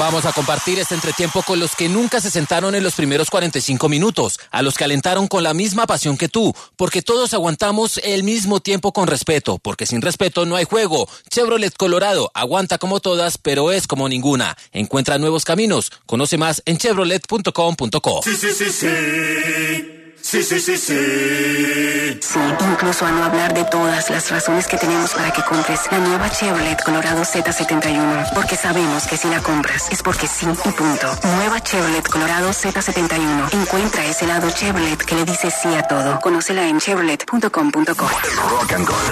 Vamos a compartir este entretiempo con los que nunca se sentaron en los primeros 45 minutos, a los que alentaron con la misma pasión que tú, porque todos aguantamos el mismo tiempo con respeto, porque sin respeto no hay juego. Chevrolet Colorado aguanta como todas, pero es como ninguna. Encuentra nuevos caminos. Conoce más en chevrolet.com.co. Sí, incluso a no hablar de todas las razones que tenemos para que compres la nueva Chevrolet Colorado Z71. Porque sabemos que si la compras es porque sí y punto. Nueva Chevrolet Colorado Z71. Encuentra ese lado Chevrolet que le dice sí a todo. Conócela en chevrolet.com.co. Rock and Roll.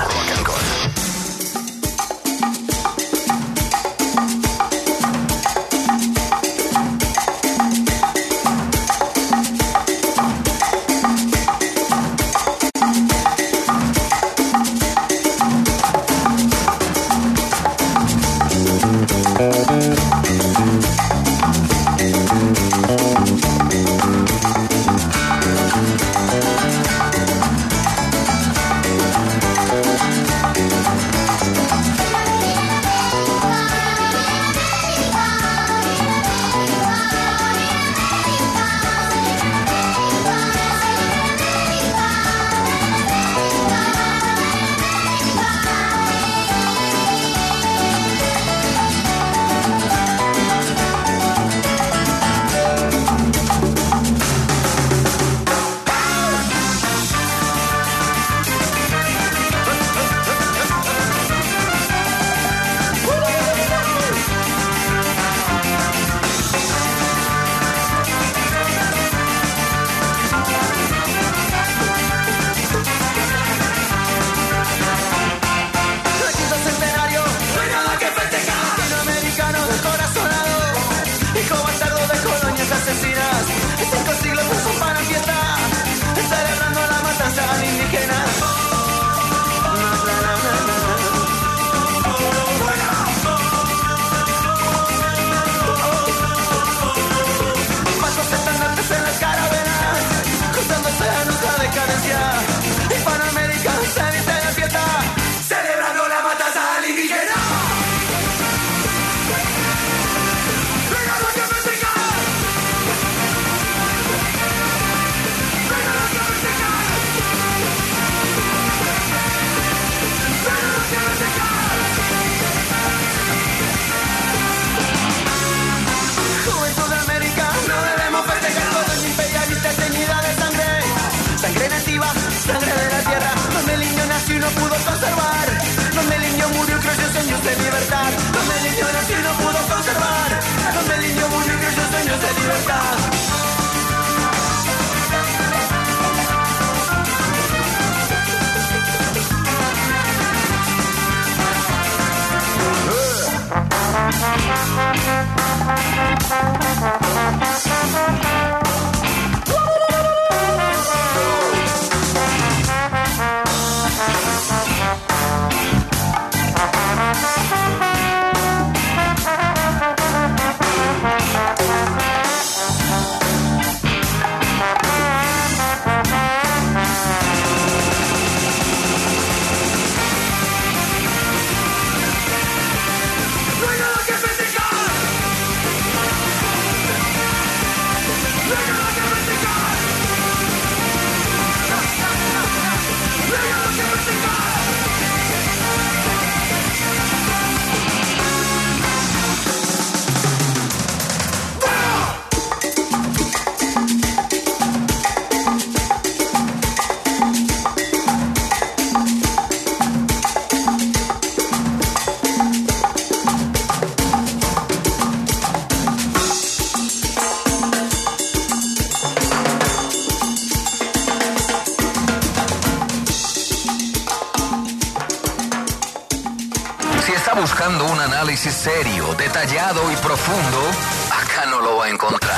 Buscando un análisis serio, detallado y profundo, acá no lo va a encontrar.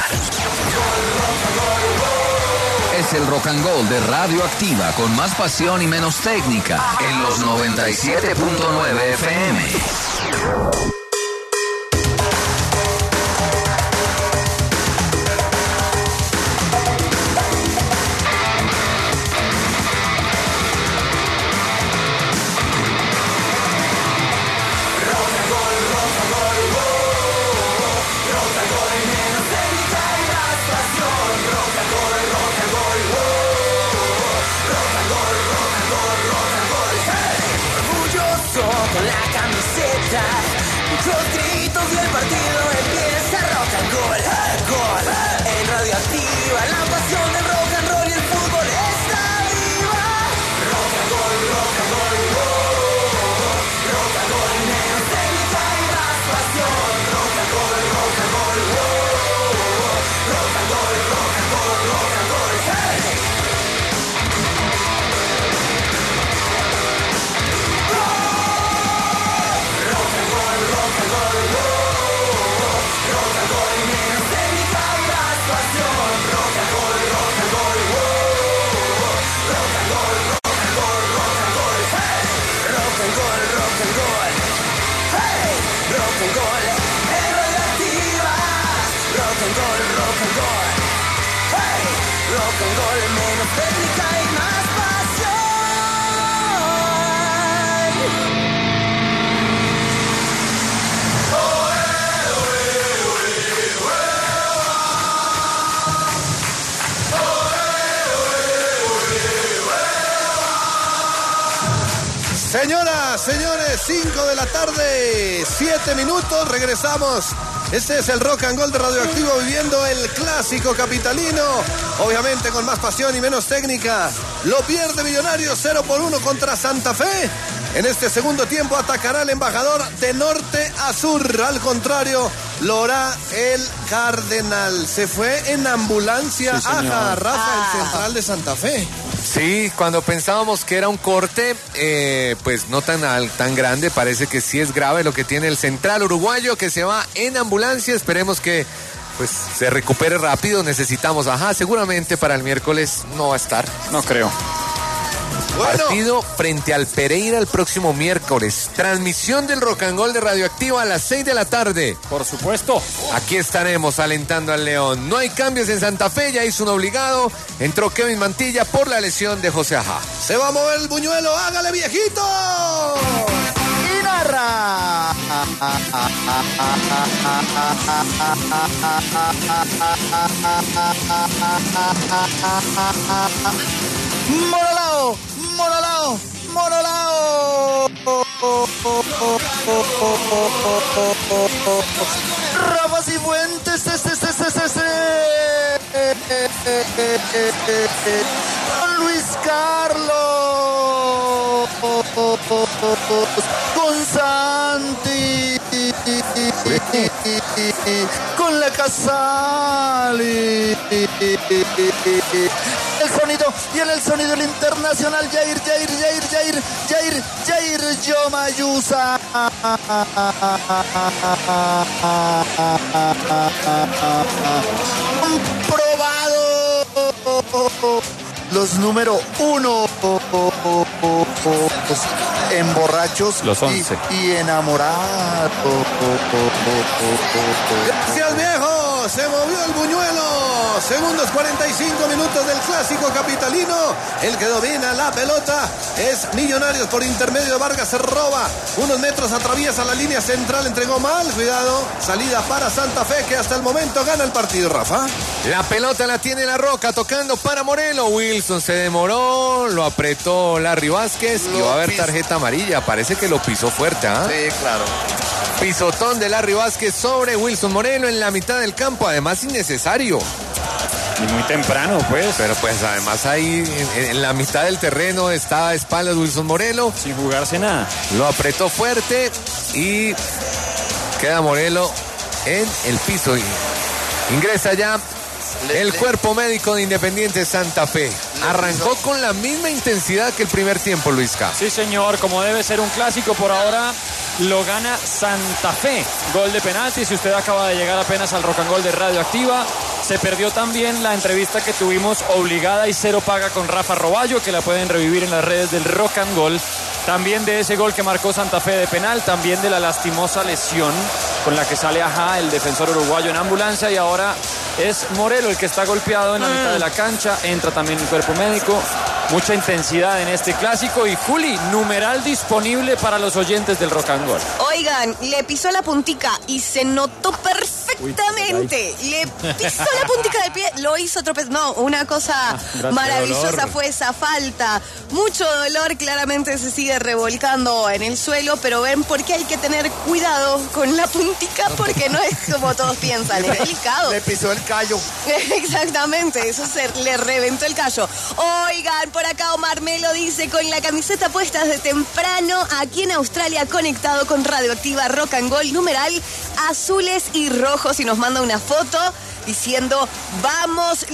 Es el Rock and Roll de Radioactiva, con más pasión y menos técnica, en los 97.9 FM. Señoras, señores, 5 de la tarde, 7 minutos, regresamos. Este es el Rock and Gold de Radioactivo, viviendo el clásico capitalino, obviamente con más pasión y menos técnica. Lo pierde Millonarios 0-1 contra Santa Fe. En este segundo tiempo atacará el embajador de norte a sur. Al contrario, lo hará el Cardenal. Se fue en ambulancia a Rafa, el central de Santa Fe. Sí, cuando pensábamos que era un corte, pues no tan grande, parece que sí es grave lo que tiene el central uruguayo, que se va en ambulancia. Esperemos que pues se recupere rápido. Necesitamos, seguramente para el miércoles no va a estar. No creo. Bueno. Partido frente al Pereira el próximo miércoles. Transmisión del Rock and Gold de Radioactiva a las 6 de la tarde. Por supuesto. Aquí estaremos alentando al León. No hay cambios en Santa Fe, ya hizo un obligado. Entró Kevin Mantilla por la lesión de José Ajá. Se va a mover el buñuelo, hágale viejito. Y narra. Morolao, Morolao, Morolao. Rafa Cifuentes, con Luis Carlos, con Santi, con la Casali. El sonido, y en el sonido el internacional Jair Yomayusa. Comprobado. Los número 1 en borrachos los 11 y enamorados. Gracias, viejo. Se movió el buñuelo. Segundos 45 minutos del clásico capitalino. El que domina la pelota es Millonarios por intermedio de Vargas. Se roba unos metros, atraviesa la línea central, entregó mal. Cuidado, salida para Santa Fe, que hasta el momento gana el partido, Rafa. La pelota la tiene La Roca, tocando para Morelo. Wilson se demoró, lo apretó Larry Vázquez y va a haber tarjeta amarilla. Parece que lo pisó fuerte, ¿ah? Sí, claro. Pisotón de Larry Vázquez sobre Wilson Morelo en la mitad del campo, además innecesario. Y muy temprano, pues. Pero pues además ahí en la mitad del terreno está a espaldas Wilson Morelo. Sin jugarse nada. Lo apretó fuerte y queda Morelo en el piso. Ingresa ya el cuerpo médico de Independiente Santa Fe. Arrancó con la misma intensidad que el primer tiempo, Luisca. Sí, señor, como debe ser un clásico por ahora. Lo gana Santa Fe, gol de penalti. Si usted acaba de llegar apenas al Rock and Gold de Radioactiva, se perdió también la entrevista que tuvimos obligada y cero paga con Rafa Roballo, que la pueden revivir en las redes del Rock and Gold. También de ese gol que marcó Santa Fe de penal, también de la lastimosa lesión con la que sale Ajá, el defensor uruguayo, en ambulancia, y ahora es Morelo el que está golpeado en la mitad de la cancha. Entra también el cuerpo médico. Mucha intensidad en este clásico. Y Juli, numeral disponible para los oyentes del Rock and Gold. Oigan, le pisó la puntica y se notó perfectamente. Le pisó la puntica del pie, lo hizo tropezar. No, una cosa maravillosa fue esa falta. Mucho dolor, claramente se sigue revolcando en el suelo, pero ven por qué hay que tener cuidado con la puntica, porque no es como todos piensan, es delicado. Le pisó el callo. Exactamente, eso le reventó el callo. Oigan, por acá Omar Melo dice: con la camiseta puesta desde temprano, aquí en Australia, conectado con Radioactiva Rock and Gold, numeral azules y rojos, y nos manda una foto diciendo ¡vamos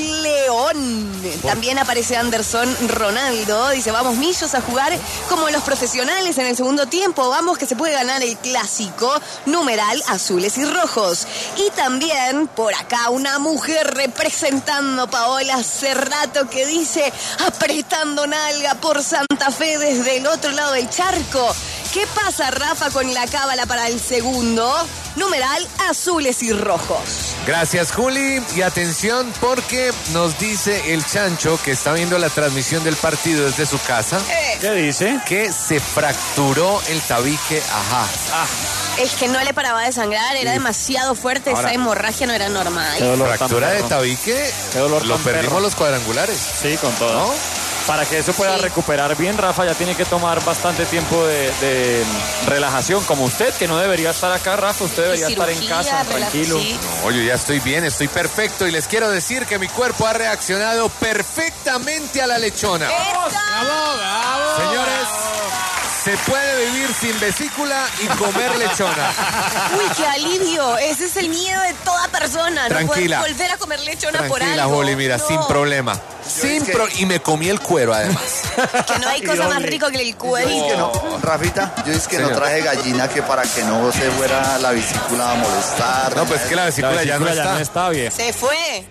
León! También aparece Anderson Ronaldo, dice: vamos Millos a jugar como los profesionales en el segundo tiempo, vamos que se puede ganar el clásico, numeral azules y rojos. Y también por acá una mujer representando Paola Cerrato, que dice: apretando nalga por Santa Fe desde el otro lado del charco. ¿Qué pasa, Rafa, con la cábala para el segundo? Numeral azules y rojos. Gracias, Juli. Y atención, porque nos dice el Chancho, que está viendo la transmisión del partido desde su casa. ¿Qué dice? Que se fracturó el tabique. Ajá. Es que no le paraba de sangrar, era demasiado fuerte. Ahora, esa hemorragia no era normal. Fractura de tabique. Qué dolor. Lo perdimos los cuadrangulares. Sí, con todo. ¿No? Para que eso pueda recuperar bien, Rafa ya tiene que tomar bastante tiempo de relajación, como usted, que no debería estar acá, Rafa, usted debería estar en casa, tranquilo. No, yo ya estoy bien, estoy perfecto y les quiero decir que mi cuerpo ha reaccionado perfectamente a la lechona. ¡Bravo! Señores, se puede vivir sin vesícula y comer lechona. Uy, qué alivio. Ese es el miedo de toda persona. Tranquila. No poder volver a comer lechona por algo. Tranquila, Juli, mira, No. sin problema. Y me comí el cuero, además. Que no hay cosa más rico que el cuerito. Que no, Rafita, yo es que no traje gallina que para que no se fuera la vesícula a molestar. No, pues es que la vesícula ya no está. bien. Se fue.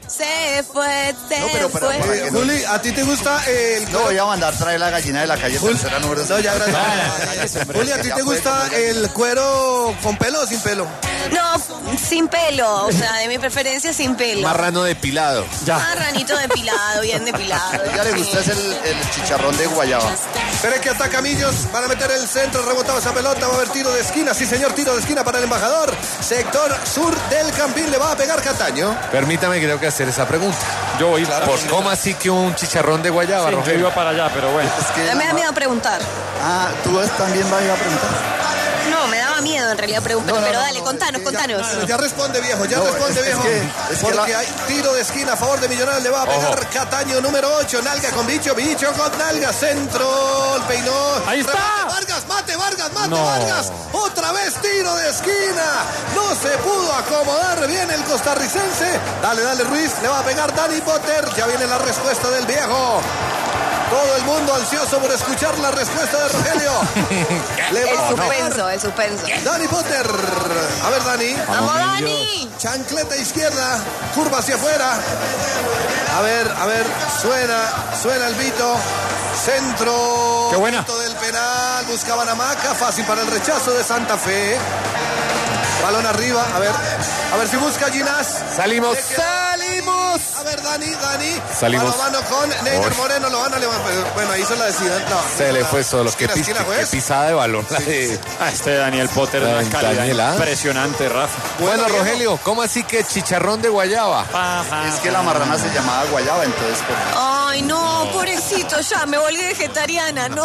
No, pero para que no- Juli, ¿a ti te gusta el... No voy a mandar traer la gallina de la calle tercera número No, ya, gracias. Juli, ¿a ti te gusta el cuero con pelo o sin pelo? No, sin pelo. O sea, de mi preferencia, sin pelo. Marrano depilado. Marranito depilado, bien depilado. A ella le gusta es el chicharrón de guayaba. Espere que ataca Millos, van a meter el centro, rebotaba esa pelota, va a haber tiro de esquina, sí señor, tiro de esquina para el embajador, sector sur del Campín, le va a pegar Cataño. Permítame que tengo que hacer esa pregunta. Yo voy. ¿Cómo así que un chicharrón de guayaba, Sí, yo Rogelio? iba para allá, pero bueno. Es que Me da miedo preguntar. ¿tú también vas a preguntar? No, me daba miedo en realidad preguntar. No, pero no, dale, no, contanos. Ya responde viejo, No, responde es viejo. que Porque hay tiro de esquina a favor de Millonarios, le va a pegar Cataño número 8, nalga con bicho con nalga, centro, el peinó. Ahí está. Mate Vargas, No. Vargas. Otra vez tiro de esquina. No se pudo acomodar bien el costarricense. Dale Ruiz, le va a pegar Dani Potter. Ya viene la respuesta del viejo. Todo el mundo ansioso por escuchar la respuesta de Rogelio. Le va a pegar El suspenso. Dani Potter. A ver, Dani. ¡Vamos, Dani! Chancleta izquierda, curva hacia afuera. A ver, suena el Vito. Centro. ¡Qué buena! Vito del penal, buscaban a Maca, fácil para el rechazo de Santa Fe. Balón arriba, a ver si busca Ginás. Salimos. A ver, Dani. Salimos. Mano a mano con Neider Moreno, lo van a levantar. Bueno, ahí se la deciden. No, Se le fue solo. Qué Esquina, juez. pisada de balón. Este Daniel Potter es una calidad Daniela. impresionante, Rafa. Bueno, Viejo. Rogelio, ¿cómo así que chicharrón de guayaba? Es que la marrana se llamaba guayaba, entonces pues, Ay, no, pobrecito, ya me volví vegetariana. No.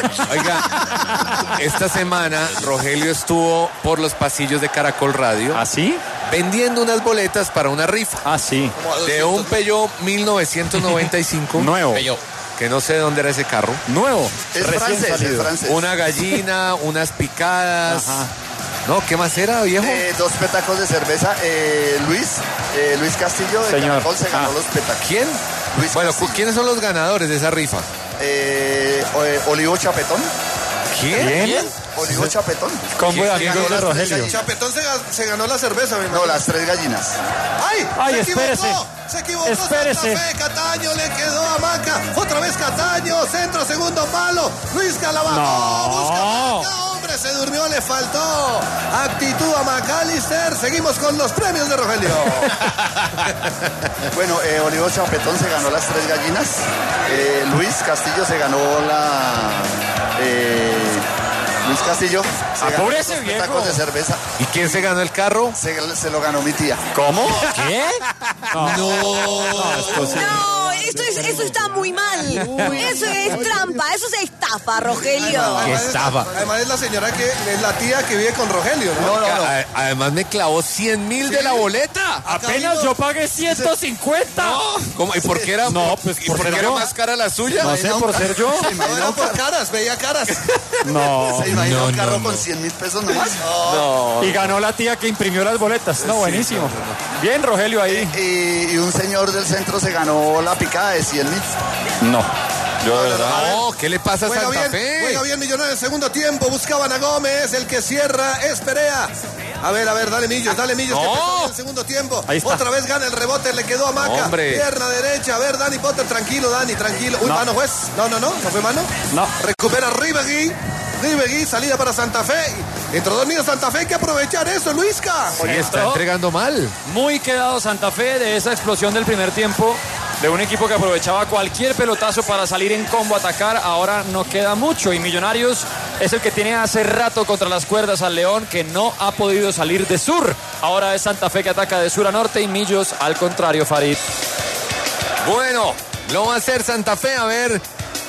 Oiga, esta semana Rogelio estuvo por los pasillos de Caracol Radio ¿Así? vendiendo unas boletas para una rifa Así. de un Peugeot 1995. Nuevo. Que no sé de dónde era ese carro. Nuevo. es Recién francés, salido. Una gallina, unas picadas. Ajá. No, ¿qué más era, viejo? 2 petacos de cerveza. Luis Castillo de Señor. Caracol se ganó los petacos. ¿Quién? Luis Bueno, Castillo. ¿quiénes son los ganadores de esa rifa? Olivo Chapetón. ¿Quién? Olivo Chapetón. Combo de ¿Quién amigos ganó de las tres Rogelio. gallinas? Chapetón se ganó la cerveza, mi hermano. No, las 3 gallinas. Ay, Se espérese. equivocó. Se equivocó Espérese. Santa Fe, Cataño le quedó a Maca. Otra vez Cataño, centro, segundo palo. Luis Calabajó, No. busca a Maca, hombre, se durmió, le faltó actitud a McAllister. Seguimos con los premios de Rogelio. Bueno, Olivo Chapetón se ganó las 3 gallinas. Luis Castillo se ganó Luis Castillo se ganó Apúrese, los viejo. tacos de cerveza. ¿Y quién se ganó el carro? Se lo ganó mi tía. ¿Cómo? ¿Qué? No, eso está muy mal. Eso es trampa, eso es estafa, Rogelio. Además es la señora que es la tía que vive con Rogelio, ¿no? Además me clavó 100.000 de la boleta. Apenas yo pagué 150. ¿Cómo? ¿Y por qué era, No, pues, ¿y por por qué ser era yo. más cara la suya? No sé, por ser yo. No, era por caras, veía caras. No. ¿Se imagina un carro con 100.000 pesos nomás? Y ganó la tía que imprimió las boletas. No, buenísimo. Bien, Rogelio, ahí. Y un señor del centro se ganó la picada de 100.000. No. Yo de verdad. No, ¿qué le pasa a Juega Santa bien, Fe? juega bien Millonarios en segundo tiempo. Buscaban a Gómez, el que cierra es Perea. A ver, dale Millos, que empezó bien el segundo tiempo. Ahí está. Otra vez gana el rebote, le quedó a Maca. Hombre. Pierna derecha, a ver, Dani Potter, tranquilo, Dani, tranquilo. Uy, No. mano, juez. No fue mano. No. Recupera Ribegui, salida para Santa Fe. Entró dormido Santa Fe, hay que aprovechar eso, Luisca. Sí, está entregando mal. Muy quedado Santa Fe de esa explosión del primer tiempo, de un equipo que aprovechaba cualquier pelotazo para salir en combo a atacar. Ahora no queda mucho y Millonarios es el que tiene hace rato contra las cuerdas al León, que no ha podido salir de sur. Ahora es Santa Fe que ataca de sur a norte y Millos al contrario, Farid. Bueno, lo va a hacer Santa Fe. A ver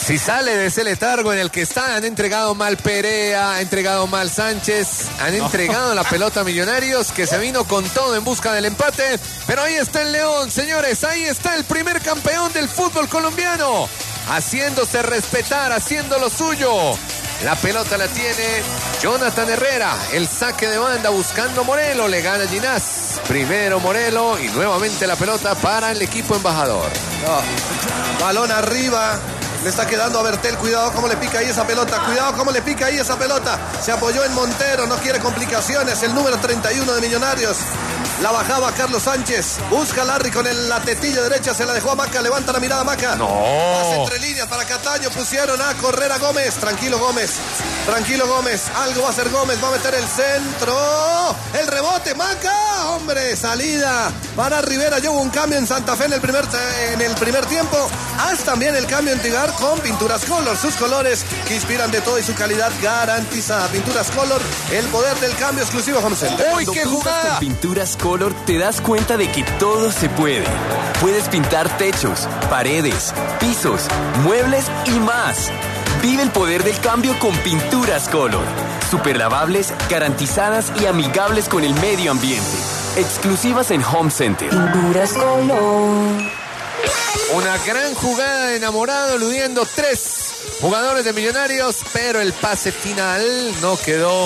Si sale de ese letargo en el que está, han entregado mal Perea, ha entregado mal Sánchez, han entregado la pelota a Millonarios, que se vino con todo en busca del empate. Pero ahí está el León, señores, ahí está el primer campeón del fútbol colombiano, haciéndose respetar, haciendo lo suyo. La pelota la tiene Jonathan Herrera, el saque de banda buscando Morelo, le gana Ginás. Primero Morelo y nuevamente la pelota para el equipo embajador. No. Balón arriba. Le está quedando a Bertel, cuidado cómo le pica ahí esa pelota, cuidado cómo le pica ahí esa pelota. Se apoyó en Montero, no quiere complicaciones, el número 31 de Millonarios. La bajaba Carlos Sánchez, busca a Larry con la tetilla derecha, se la dejó a Maca, levanta la mirada Maca. No. Pase entre líneas para Cataño, pusieron a correr a Gómez. Tranquilo Gómez, algo va a hacer Gómez, va a meter el centro. El rebote, Maca, hombre, salida para Rivera. Ya hubo un cambio en Santa Fe en el primer tiempo. Haz también el cambio en Tigar con Pinturas Color, sus colores que inspiran de todo y su calidad garantizada. Pinturas Color, el poder del cambio exclusivo Home Center. ¡Uy, qué jugada! Con Pinturas Color te das cuenta de que todo se puede. Puedes pintar techos, paredes, pisos, muebles y más. Vive el poder del cambio con Pinturas Color. Superlavables, garantizadas y amigables con el medio ambiente. Exclusivas en Home Center. Pinturas Color. Una gran jugada de Enamorado, eludiendo 3 jugadores de Millonarios, pero el pase final no quedó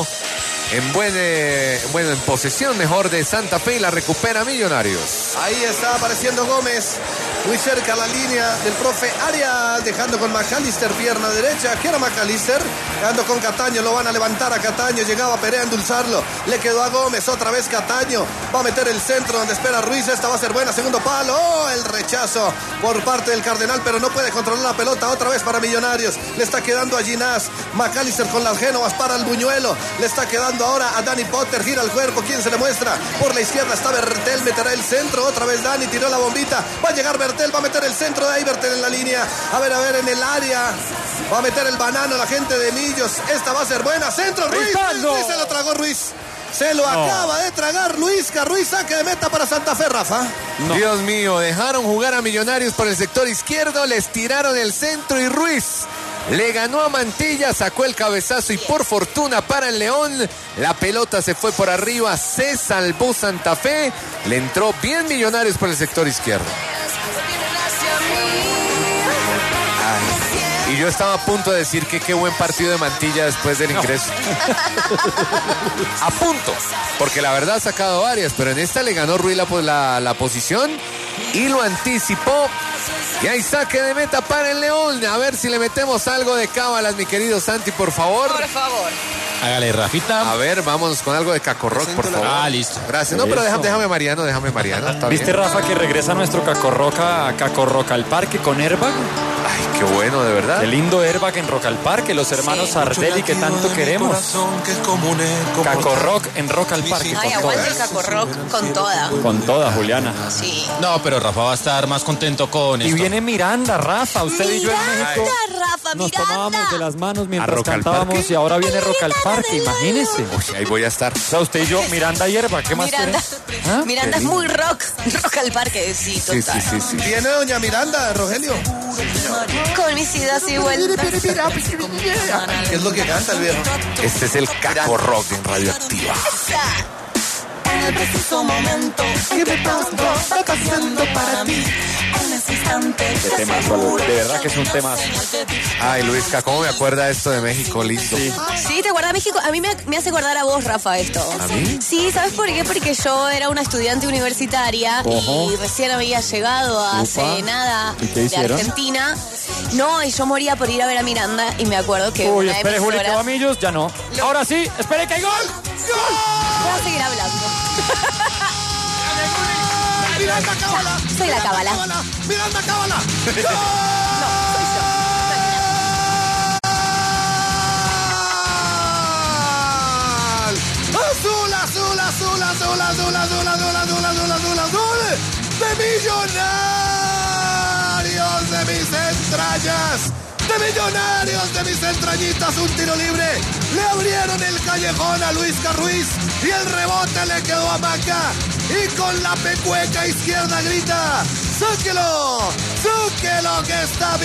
en posesión mejor de Santa Fe y la recupera Millonarios. Ahí está apareciendo Gómez, muy cerca a la línea del profe Arias, dejando con McAllister, pierna derecha. ¿Qué era McAllister? Quedando con Cataño, lo van a levantar a Cataño, llegaba Perea a endulzarlo, le quedó a Gómez, otra vez Cataño, va a meter el centro donde espera Ruiz, esta va a ser buena, segundo palo, el rechazo por parte del Cardenal, pero no puede controlar la pelota, otra vez para Millonarios, le está quedando a Ginás, McAllister con las Génovas para el Buñuelo, le está quedando ahora a Dani Potter, gira el cuerpo, ¿quién se le muestra? Por la izquierda está Bertel, meterá el centro, otra vez Dani, tiró la bombita, va a llegar Bertel, va a meter el centro de ahí, Bertel en la línea, a ver, en el área, va a meter el banano la gente de Millos, esta va a ser buena, centro, Ruiz se lo tragó Ruiz. Se lo acaba de tragar Luisca. Ruiz, saque de meta para Santa Fe, Rafa. No. Dios mío, dejaron jugar a Millonarios por el sector izquierdo, les tiraron el centro y Ruiz le ganó a Mantilla, sacó el cabezazo y por fortuna para el León, la pelota se fue por arriba, se salvó Santa Fe, le entró bien Millonarios por el sector izquierdo. Y yo estaba a punto de decir que qué buen partido de Mantilla después del ingreso. A punto, porque la verdad ha sacado varias, pero en esta le ganó Ruiz la posición y lo anticipó. Y hay saque de meta para el León. A ver si le metemos algo de cábalas, mi querido Santi, por favor. Por favor. Hágale, Rafita. A ver, vámonos con algo de Caco Rock, por favor. Ah, listo. Gracias. No, pero déjame Mariano. Está ¿Viste, bien. Rafa, que regresa nuestro Caco Rock al parque con airbag? Ay, qué bueno, de verdad. Qué lindo airbag en Rock al Parque, los hermanos Sardelli que tanto queremos. Caco Rock en Rock al Parque. Ay, aguante el Caco Rock con toda. Con toda, Juliana. Sí. No, pero Rafa va a estar más contento con Y esto. viene Miranda, Rafa. Usted y yo en México Rafa, nos Miranda. tomábamos de las manos mientras Rock al cantábamos Parque? y ahora viene Rock al Parque, imagínese. Uy, ahí voy a estar. O sea, usted y yo, Miranda y Airbag, ¿qué más Miranda, quieren? ¿Ah? Miranda es muy rock al parque, sí, total. Sí. Viene doña Miranda, Rogelio. Con mis idas y vueltas. ¿Qué es lo que canta el viejo? Este es el Caco Rock en Radioactiva. En el preciso momento en que todo está pasando para ti. En ese instante Qué tema, de verdad que es un tema. Ay, Luisca, ¿cómo me acuerda esto de México? Listo. Sí, ¿te acuerdas México? A mí me hace acordar a vos, Rafa, esto. ¿A mí? Sí, ¿sabes por qué? Porque yo era una estudiante universitaria y recién había llegado hace nada ¿Y qué de hicieron? Argentina. No, y yo moría por ir a ver a Miranda y me acuerdo que Uy, una espere, Juli, que emisora... va Millos, ya no. Ahora sí, espere que hay gol. Voy a seguir hablando. Miranda, cábala. Soy la cábala. Miranda, cábala. Azul, azul, azul, azul, azul, azul, azul, azul, azul, azul, azul, de Millonarios de mis entrañas, de Millonarios de mis entrañitas, un tiro libre, le abrieron el callejón a Luis Ruiz y el rebote le quedó a Maca y con la pecueca izquierda grita, ¡Sáquelo! ¡Sáquelo que está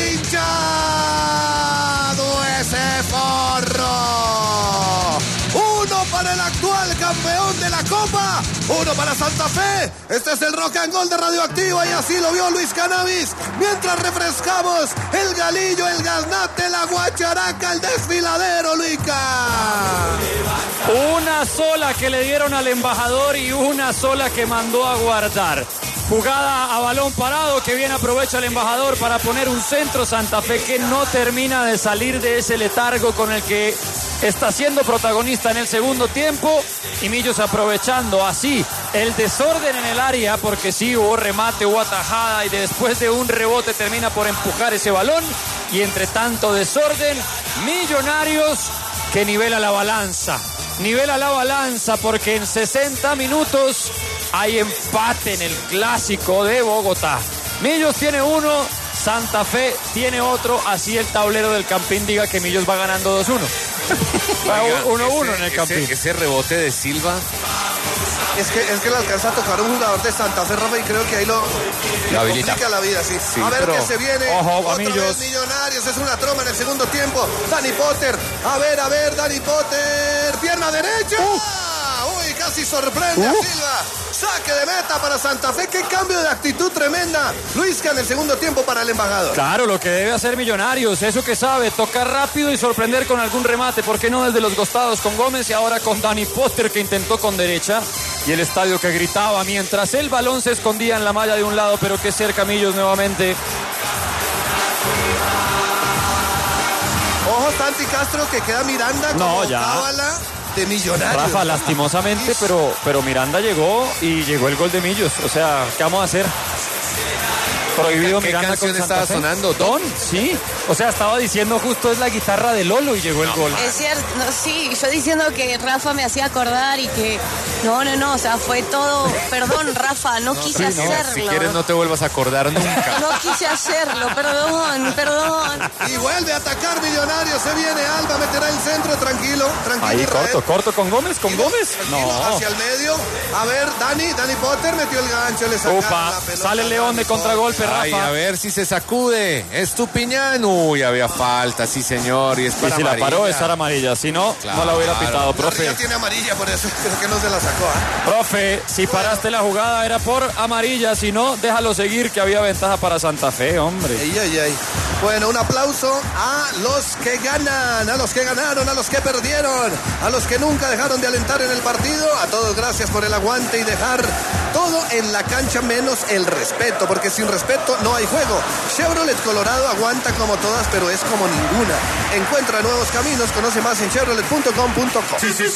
pinchado ese forro! Uno para el actual campeón de la Copa, uno para Santa Fe. Este es el Rock and Roll de Radioactiva y así lo vio Luis Cannabis. Mientras refrescamos el galillo, el gaznate, la guacharaca, el desfiladero, Luica. Una sola que le dieron al embajador y una sola que mandó a guardar. Jugada a balón parado que bien aprovecha el embajador para poner un centro. Santa Fe que no termina de salir de ese letargo con el que está siendo protagonista en el segundo tiempo. Y Millos aprovechando así el desorden en el área, porque sí hubo remate, hubo atajada y después de un rebote termina por empujar ese balón. Y entre tanto desorden, Millonarios que nivela la balanza. Nivela la balanza porque en 60 minutos hay empate en el clásico de Bogotá. Millos tiene uno, Santa Fe tiene otro. Así el tablero del Campín diga que Millos va ganando 2-1. Va 1-1 en el Campín. Ese rebote de Silva. Es que le alcanza a tocar un jugador de Santa Fe, Rafa, y creo que ahí lo complica la vida, sí. A ver qué se viene. Ojo, otra vez Millonarios, es una troma en el segundo tiempo. Dani Potter, a ver, Dani Potter, pierna derecha. Uy, casi sorprende a Silva. Saque de meta para Santa Fe. Qué cambio de actitud tremenda. Luisca en el segundo tiempo para el embajador. Claro, lo que debe hacer Millonarios, eso que sabe, tocar rápido y sorprender con algún remate. ¿Por qué no desde los costados con Gómez y ahora con Dani Potter que intentó con derecha? Y el estadio que gritaba mientras el balón se escondía en la malla de un lado, pero que cerca Millos nuevamente. Ojo, Santi Castro que queda Miranda como cábala de Millonarios. Rafa, lastimosamente, pero Miranda llegó y llegó el gol de Millos. O sea, ¿qué vamos a hacer? Prohibido ¿Qué Miranda canción con Santa estaba Fe. sonando? Don, sí. O sea, estaba diciendo justo es la guitarra de Lolo y llegó el gol. Es cierto, no, sí, yo diciendo que Rafa me hacía acordar y que no, o sea, fue todo, perdón Rafa, no quise hacerlo. Si quieres no te vuelvas a acordar nunca. No quise hacerlo, perdón. Y vuelve a atacar Millonarios, se viene Alba, meterá el centro, tranquilo. Ahí corto con Gómez, No. Hacia el medio, a ver, Dani Potter metió el gancho, le sacaron la pelota. Sale el León de contragolpe, Rafa. Ay, a ver si se sacude. Estupiñán. Uy, había falta, sí señor. Y es para si amarilla. la paró es para amarilla, si no, no la hubiera pitado, profe. Ya tiene amarilla, por eso creo que no se la sacó. Profe, si paraste la jugada era por amarilla, si no, déjalo seguir que había ventaja para Santa Fe, hombre. Ay. Bueno, un aplauso a los que ganan, a los que ganaron, a los que perdieron, a los que nunca dejaron de alentar en el partido. A todos gracias por el aguante y dejar todo en la cancha menos el respeto, porque sin respeto no hay juego. Chevrolet Colorado aguanta como todas, pero es como ninguna. Encuentra nuevos caminos, conoce más en chevrolet.com.co.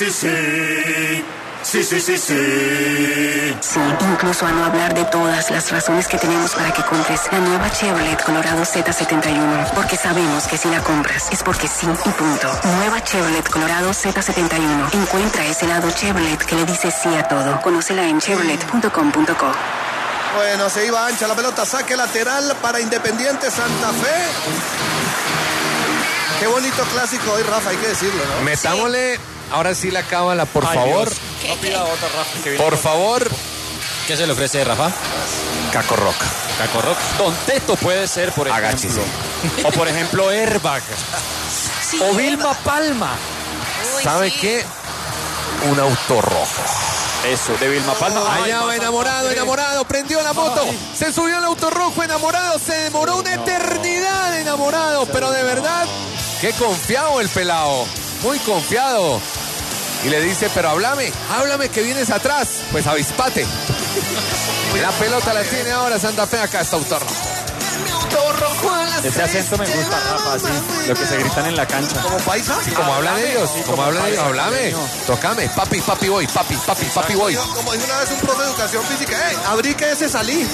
Sí, incluso a no hablar de todas las razones que tenemos para que compres la nueva Chevrolet Colorado Z71. Porque sabemos que si la compras es porque sí y punto. Nueva Chevrolet Colorado Z71. Encuentra ese lado Chevrolet que le dice sí a todo. Conócela en chevrolet.com.co. Bueno, se iba ancha la pelota, saque lateral para Independiente Santa Fe. Qué bonito clásico hoy, Rafa, hay que decirlo, ¿no? Metámosle, ahora sí la cábala, por favor. No pida otra, Rafa. Que por favor. ¿Qué se le ofrece, Rafa? Caco Rock. Don Teto puede ser, por ejemplo. Agáchese. O por ejemplo, Airbag. Sí, O Vilma Palma. Uy, ¿Sabe sí. qué? Un auto rojo. Eso, de Vilma Palma. Allá va enamorado, prendió la moto, se subió el auto rojo enamorado, se demoró una eternidad enamorado, pero de verdad, qué confiado el pelado, muy confiado. Y le dice, pero háblame que vienes atrás, pues avispate. La pelota la tiene ahora Santa Fe, acá está auto rojo. Ese acento me gusta, Rafa, así, lo que se gritan en la cancha. ¿Como paisa? Sí, como hablan ellos, háblame. Tócame, papi voy. Como dijo una vez un profe de educación física, abrí que ese salí.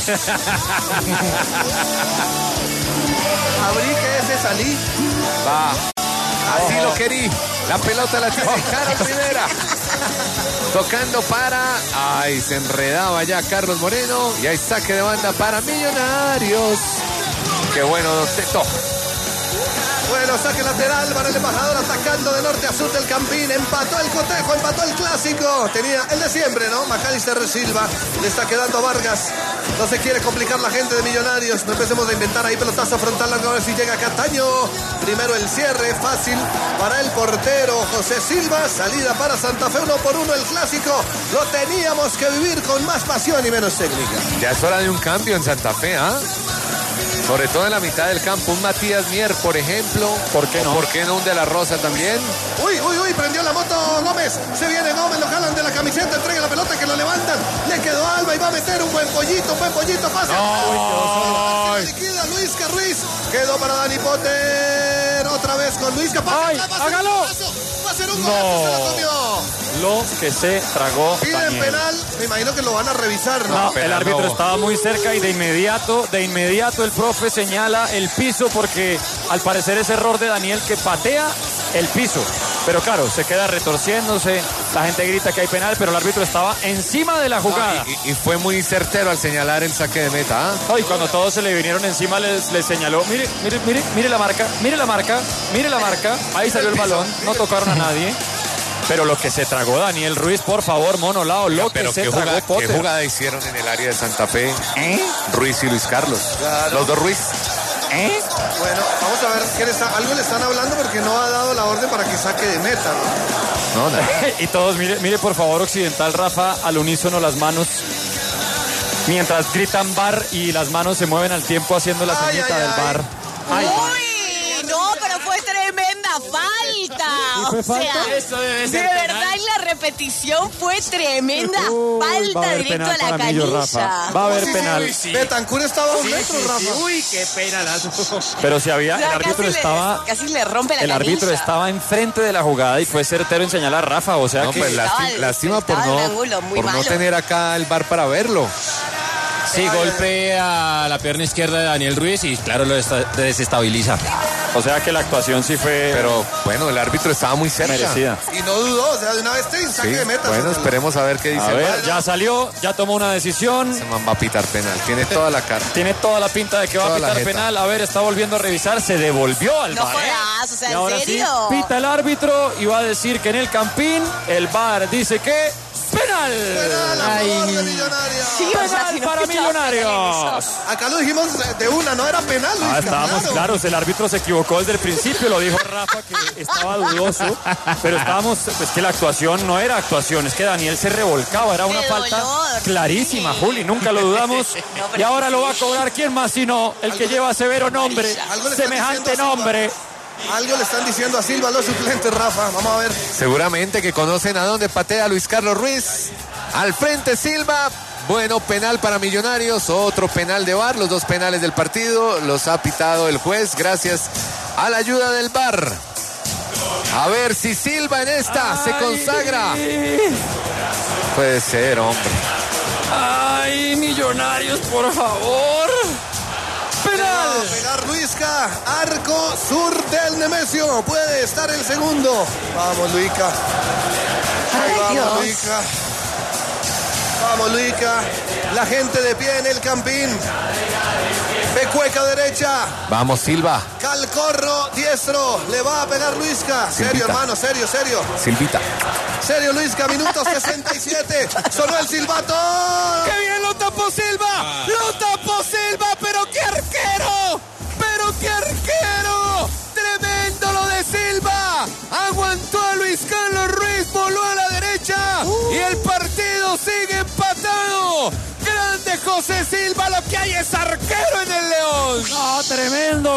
Abrí que ese salí. Va. Así lo querí. La pelota la tiene cara primera. Tocando para... Ay, se enredaba ya Carlos Moreno. Y hay saque de banda para Millonarios. Qué bueno, Don Teto. Bueno, saque lateral para el embajador atacando de norte a sur del Campín. Empató el cotejo, empató el clásico. Tenía el de siempre, ¿no? Macalister Silva. Le está quedando Vargas. No se quiere complicar la gente de Millonarios. No empecemos a inventar ahí pelotazo frontal. A ver si llega Cataño. Primero el cierre, fácil para el portero José Silva. Salida para Santa Fe, 1-1 el clásico. Lo teníamos que vivir con más pasión y menos técnica. Ya es hora de un cambio en Santa Fe, ¿ah? Sobre todo en la mitad del campo. Un Matías Mier, por ejemplo. ¿Por qué no? ¿Por qué no un De la Rosa también? Uy, prendió la moto Gómez. Se viene Gómez, lo jalan de la camiseta, entrega la pelota que lo levantan. Le quedó Alba y va a meter un buen pollito, pase. ¡No! Liquida Luisca Ruiz. Quedó para Dani Potter. Otra vez con Luisca. ¡Ay, hágalo! Va a ser un golazo, se lo comió. Lo que se tragó Piden Daniel. penal, me imagino que lo van a revisar, ¿no? No, el árbitro estaba muy cerca y de inmediato el profe señala el piso porque al parecer es error de Daniel que patea el piso. Pero claro, se queda retorciéndose, la gente grita que hay penal, pero el árbitro estaba encima de la jugada. Y fue muy certero al señalar el saque de meta, ¿ah? Y cuando todos se le vinieron encima les señaló, mire la marca, ahí salió el balón, no tocaron a nadie. Pero lo que se tragó Daniel Ruiz, por favor, Mono Lao, pero que se ¿qué tragó Potter. ¿Qué jugada hicieron en el área de Santa Fe? Ruiz y Luis Carlos. Claro. Los dos Ruiz. Bueno, vamos a ver, algo le están hablando porque no ha dado la orden para que saque de meta, ¿no? No. Y todos, mire por favor, Occidental, Rafa, al unísono las manos. Mientras gritan bar y las manos se mueven al tiempo haciendo la señita del bar. Uy, no, pero fue tremenda falta. ¿Fue O sea, falta? Eso debe de ser verdad la repetición fue tremenda. Va a Falta haber directo penal a la para Millo, canilla. Rafa. Va a haber penal. Betancur estaba a un metro, Rafa. Uy, qué penalazo. Pero si había, O sea, el árbitro estaba... casi le rompe la El árbitro canilla. estaba enfrente de la jugada y fue certero en señalar a Rafa, o sea No, que... pues lástima por estaba en un no, ángulo muy por no malo. tener acá el bar para verlo. Sí, golpe a la pierna izquierda de Daniel Ruiz y claro, lo desestabiliza. O sea que la actuación sí fue Pero bueno, el árbitro estaba muy cerca. merecida. Y no dudó, o sea, de una vez saque Sí, de meta. bueno, esperemos a ver qué dice A el ver, VAR. ya salió, ya tomó una decisión. Ese man va a pitar penal, tiene toda la cara. Tiene toda la pinta de que va a Toda la pitar jeta. penal. A ver, está volviendo a revisar. Se devolvió al No VAR. jodas, o sea, Y ¿en ahora serio? sí, pita el árbitro y va a decir que en el campín el VAR dice que penal. Penal a favor de Millonarios. Sí, o sea, Penal si no para escuchaba Millonarios. Acá lo dijimos de una, no era penal, Luis. Estábamos claros, el árbitro se equivocó desde el principio, lo dijo Rafa que estaba dudoso, pero estábamos, pues que la actuación no era actuación, es que Daniel se revolcaba, era una De falta dolor, clarísima, sí. Juli, nunca lo dudamos, No, pero y ahora sí. lo va a cobrar quién más sino el que lleva severo nombre, Algo le están semejante diciendo a Silva. nombre. Algo le están diciendo a Silva los suplentes, Rafa. Vamos a ver. Seguramente que conocen a dónde patea Luis Carlos Ruiz. Al frente Silva. Bueno, penal para Millonarios. Otro penal de VAR. Los dos penales del partido los ha pitado el juez gracias a la ayuda del VAR. A ver si Silva en esta se consagra. Puede ser, hombre. Ay, Millonarios, por favor. Va Penal. a pegar Luisca. Arco sur del Nemesio. Puede estar el segundo. Vamos, Luica. Ahí Ay, vamos, Dios. Luica. Vamos, Luica. La gente de pie en el campín. Pecueca derecha. Vamos, Silva. Calcorro diestro. Le va a pegar Luisca. Serio, Silvita. hermano, serio, serio. Silvita. Serio, Luisca, minuto 67. Sonó el silbato. ¡Qué bien lo tapó Silva! ¡Lo tapó Silva! ¡Pero qué arquero! ¡Pero qué arquero! ¡Tremendo lo de Silva! Aguantó a Luis Carlos Ruiz, voló a la derecha y el partido sigue empatado. Grande José Silva, lo que hay es arquero en el León. No, tremendo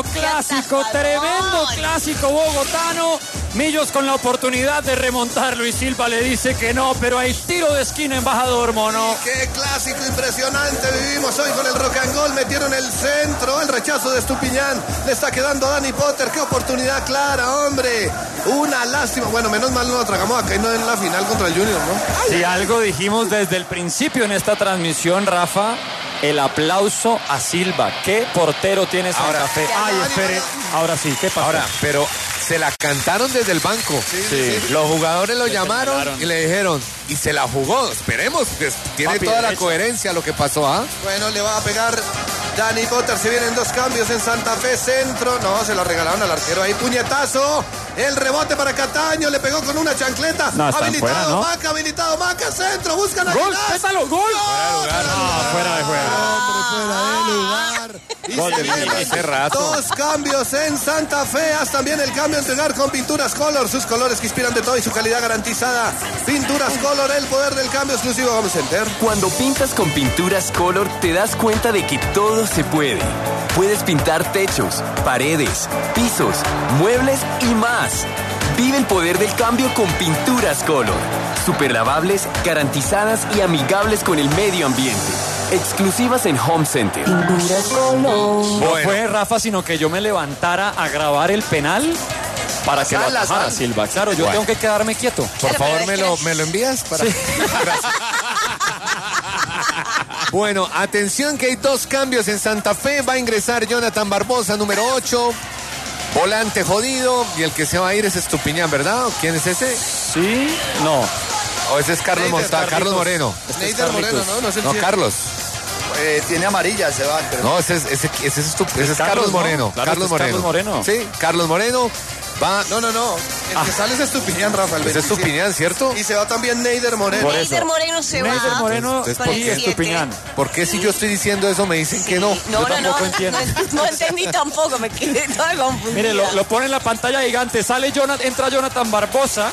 clásico bogotano. Millos con la oportunidad de remontar. Luis Silva le dice que no, pero hay tiro de esquina, embajador Mono. Qué clásico impresionante vivimos hoy con el Rock and Roll. Metieron el centro, el rechazo de Estupiñán. Le está quedando a Dani Potter. Qué oportunidad clara, hombre. Una lástima. Bueno, menos mal no lo tragamos acá y no en la final contra el Junior, ¿no? Si algo dijimos desde el principio en esta transmisión, Rafa, el aplauso a Silva. ¿Qué portero tiene Santa Ahora, Fe? Ay, espere. Ahora sí, ¿qué pasó? Ahora, pero se la cantaron desde el banco. Sí. Los jugadores lo llamaron señalaron. y le dijeron, y se la jugó. Esperemos, que tiene Papi toda la derecha. coherencia lo que pasó, ¿ah? Bueno, le va a pegar Danny Potter, se vienen 2 cambios en Santa Fe centro. No, se lo regalaron al arquero ahí. Puñetazo. El rebote para Cataño. Le pegó con una chancleta. No, habilitado fuera, ¿no? Maca, habilitado Maca, centro. Buscan a ¡Gol! Ginás. ¡Pésalo! ¡Gol! Fuera de juego. Fuera de lugar. Y Gol se de vienen hace rato. 2 cambios en Santa Fe. Haz también el cambio a entregar con Pinturas Color. Sus colores que inspiran de todo y su calidad garantizada. Pinturas Color, el poder del cambio exclusivo Home Center. Cuando pintas con Pinturas Color, te das cuenta de que todo se puede. Puedes pintar techos, paredes, pisos, muebles y más. Vive el poder del cambio con Pinturas Color. Superlavables, garantizadas y amigables con el medio ambiente. Exclusivas en Home Center. No fue Rafa, sino que yo me levantara a grabar el penal para que lo atajara Silva. Claro, yo tengo que quedarme quieto. Por favor, me lo envías para. Sí. Bueno, atención que hay 2 cambios en Santa Fe. Va a ingresar Jonathan Barbosa, número 8. Volante jodido. Y el que se va a ir es Estupiñán, ¿verdad? ¿Quién es ese? Sí, no. O ese es Carlos Carlos Moreno. Neider Moreno, ¿no? No, es el No, chino. Carlos. Tiene amarilla, se va. Creo. No, ese es Carlos Moreno. Claro, Carlos Moreno. Carlos Moreno. Sí, Carlos Moreno. Va. No. El que sale es Estupiñán, Rafael. Es Estupiñán, ¿cierto? Y se va también Neider Moreno. Neider Moreno se va. Neider Moreno Entonces, con ¿por el qué? 7. Estupiñán. ¿Por qué si yo estoy diciendo eso me dicen que no? No, tampoco entiendo. No entendí tampoco, me quedé toda confundida. Mire, lo pone en la pantalla gigante. Entra Jonathan Barbosa.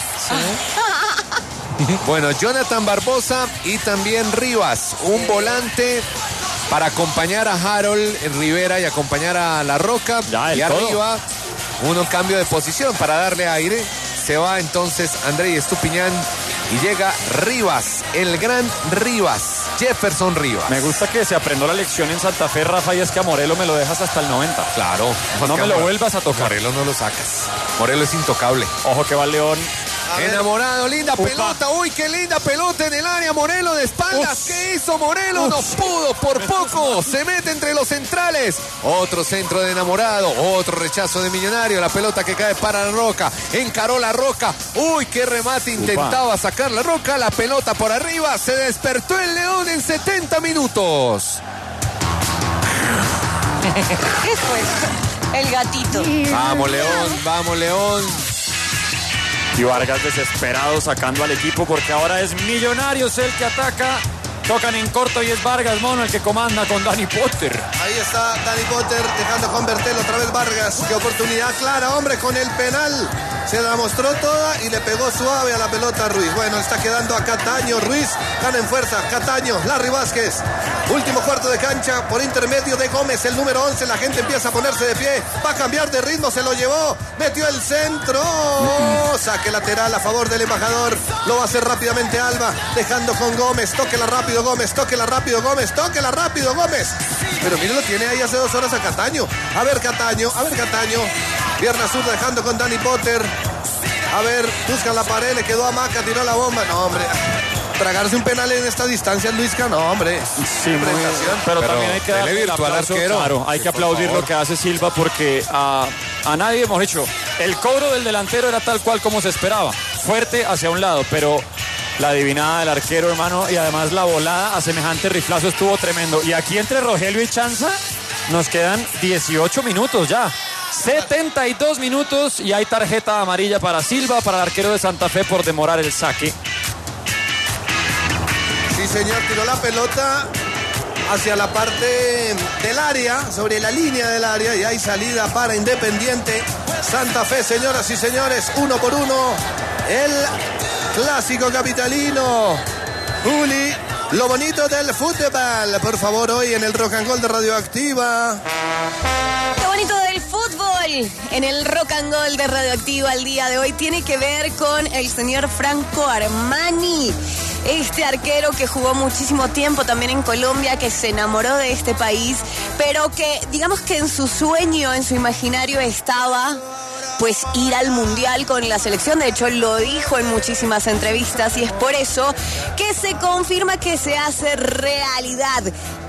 Bueno, Jonathan Barbosa y también Rivas, un volante para acompañar a Harold Rivera y acompañar a La Roca. Ya, y arriba, uno cambio de posición para darle aire. Se va entonces André Estupiñán y llega Rivas, el gran Rivas, Jefferson Rivas. Me gusta que se aprendió la lección en Santa Fe, Rafa, y es que a Morelos me lo dejas hasta el 90. Claro. No me lo vuelvas a tocar. Morelos no lo sacas. Morelos es intocable. Ojo que va León. Enamorado, linda Upa. pelota. Uy, qué linda pelota en el área. Morelos de espaldas. ¿Qué hizo Morelos? No pudo, por poco. Se mete entre los centrales. Otro centro de Enamorado. Otro rechazo de Millonario. La pelota que cae para La Roca. Encaró La Roca. Uy, qué remate. Intentaba sacar La Roca. La pelota por arriba. Se despertó el León en 70 minutos. ¿Qué fue? El gatito. Vamos, León. Vamos, León. Y Vargas desesperado sacando al equipo porque ahora es Millonarios el que ataca. Tocan en corto y es Vargas Mono el que comanda con Danny Potter. Ahí está Danny Potter dejando con Bertel otra vez Vargas. Qué oportunidad clara, hombre, con el penal. Se la mostró toda y le pegó suave a la pelota a Ruiz. Bueno, está quedando a Cataño. Ruiz gana en fuerza. Cataño, Larry Vázquez. Último cuarto de cancha por intermedio de Gómez, el número 11. La gente empieza a ponerse de pie. Va a cambiar de ritmo, se lo llevó. Metió el centro. Saque lateral a favor del embajador. Lo va a hacer rápidamente Alba. Dejando con Gómez. Tóquela rápido Gómez. Tóquela rápido Gómez. Tóquela rápido Gómez. Pero mire, lo tiene ahí hace 2 horas a Cataño. A ver Cataño. Pierna zurda dejando con Danny Potter. A ver, busca la pared, le quedó a Maca, tiró la bomba. No, hombre. Tragarse un penal en esta distancia, Luisca, no, hombre. Sí, pero también hay que darle el virtual aplauso, arquero. claro, hay que aplaudir lo que hace Silva porque a nadie hemos hecho. El cobro del delantero era tal cual como se esperaba. Fuerte hacia un lado, pero la adivinada del arquero, hermano, y además la volada a semejante riflazo estuvo tremendo. Y aquí entre Rogelio y Chanza nos quedan 18 minutos ya. 72 minutos y hay tarjeta amarilla para Silva, para el arquero de Santa Fe por demorar el saque. Sí, señor, tiró la pelota hacia la parte del área, sobre la línea del área, y hay salida para Independiente Santa Fe, señoras y señores, 1-1. El clásico capitalino. Juli, lo bonito del fútbol, por favor, hoy en el Rock and Roll de Radioactiva. Lo bonito del fútbol en el Rock and Roll de Radioactiva el día de hoy tiene que ver con el señor Franco Armani. Este arquero que jugó muchísimo tiempo también en Colombia, que se enamoró de este país, pero que digamos que en su sueño, en su imaginario estaba pues ir al Mundial con la selección. De hecho, lo dijo en muchísimas entrevistas y es por eso que se confirma que se hace realidad.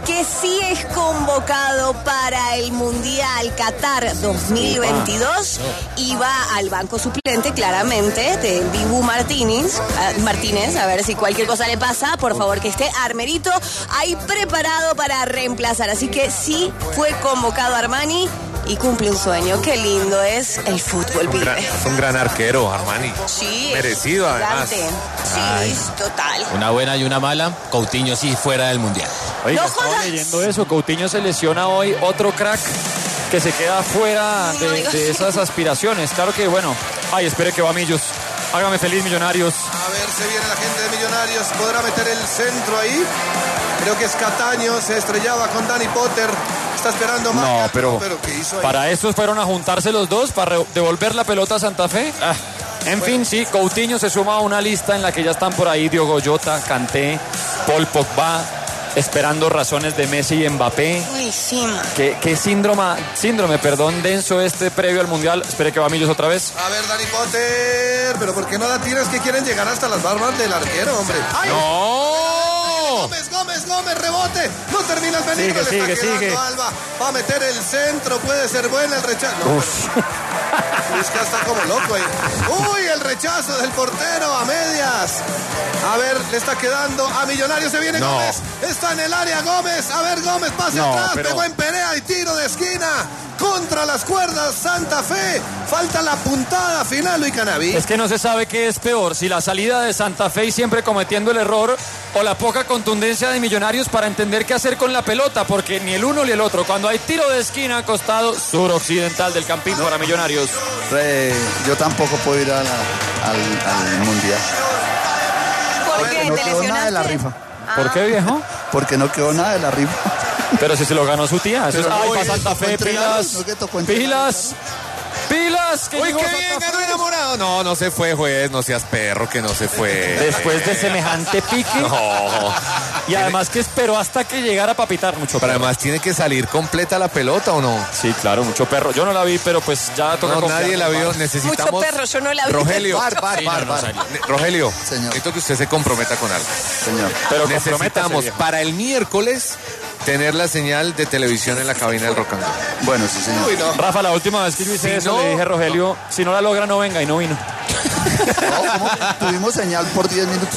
que sí es convocado para el Mundial Qatar 2022 y va al banco suplente, claramente, de Dibu Martínez, a ver si cualquier cosa le pasa, por favor que esté Armerito ahí preparado para reemplazar. Así que sí fue convocado Armani y cumple un sueño. Qué lindo es el fútbol, pibe. Es un gran arquero, Armani. Sí. Merecido, además. Sí, total. Una buena y una mala, Coutinho sí fuera del Mundial. Oiga, No estaba jodas. leyendo eso. Coutinho se lesiona hoy, otro crack que se queda fuera de esas aspiraciones. Claro que, bueno, espere que va Millos. Hágame feliz, Millonarios. A ver, se viene la gente de Millonarios. ¿Podrá meter el centro ahí? Creo que es Cataño. Se estrellaba con Dani Potter. Está esperando más. No, pero ¿qué hizo ahí? para eso fueron a juntarse los dos, para devolver la pelota a Santa Fe. En fin, sí, Coutinho se suma a una lista en la que ya están por ahí Diogo Jota, Kanté, Paul Pogba, esperando razones de Messi y Mbappé. Uy, sí, man. ¿Qué síndrome, denso previo al Mundial? Espere que va Millos otra vez. A ver, Dani Potter. Pero ¿por qué no la tiras? Que quieren llegar hasta las barbas del arquero, hombre. ¡Ay! ¡No! Gómez, rebote. No termina el peligro. Sigue, le está sigue. quedando Alba. Va a meter el centro. Puede ser buena el rechazo. No, Luis está como loco ahí. Uy, el rechazo del portero a medias. A ver, le está quedando a Millonarios. Se viene Gómez. Está en el área Gómez. A ver, Gómez pasa atrás. Pegó en Perea y tiro de esquina. Contra las cuerdas, Santa Fe. Falta la puntada final, Luis Canaví. Es que no se sabe qué es peor, si la salida de Santa Fe y siempre cometiendo el error, o la poca contundencia de Millonarios para entender qué hacer con la pelota, porque ni el uno ni el otro. Cuando hay tiro de esquina, costado suroccidental del Campín para Millonarios. Yo tampoco puedo ir al Mundial. ¿Por qué? No ¿Te quedó nada de la lesionaste? rifa. ¿Por qué, viejo? Porque no quedó nada de la rifa. Pero si se lo ganó su tía. Eso es, Pero, para oye, Santa tocó Fe, entregar, pilas. ¿no? Que tocó entregar. Pilas, que Uy, llegó qué Santa bien, Fe. ganó enamorado. No se fue, juez, no seas perro, que no se fue. Después de semejante pique. No. Y además que esperó hasta que llegara para pitar mucho Pero perro. además tiene que salir completa la pelota, ¿o no? Sí, claro, mucho perro. Yo no la vi, pero pues ya toca No, confiar. nadie la vio. Necesitamos. Mucho perro, yo no la vi. Rogelio. Bar. Rogelio, Señor. necesito que usted se comprometa con algo. Señor. Pero Necesitamos viejo. para el miércoles tener la señal de televisión en la cabina del Rock and Roll. Bueno, sí, señor. Uy, no. Rafa, la última vez que yo hice Si eso, no- le dije a Rogelio, si no la logra, no venga, y no vino. No, ¿cómo? Tuvimos señal por 10 minutos.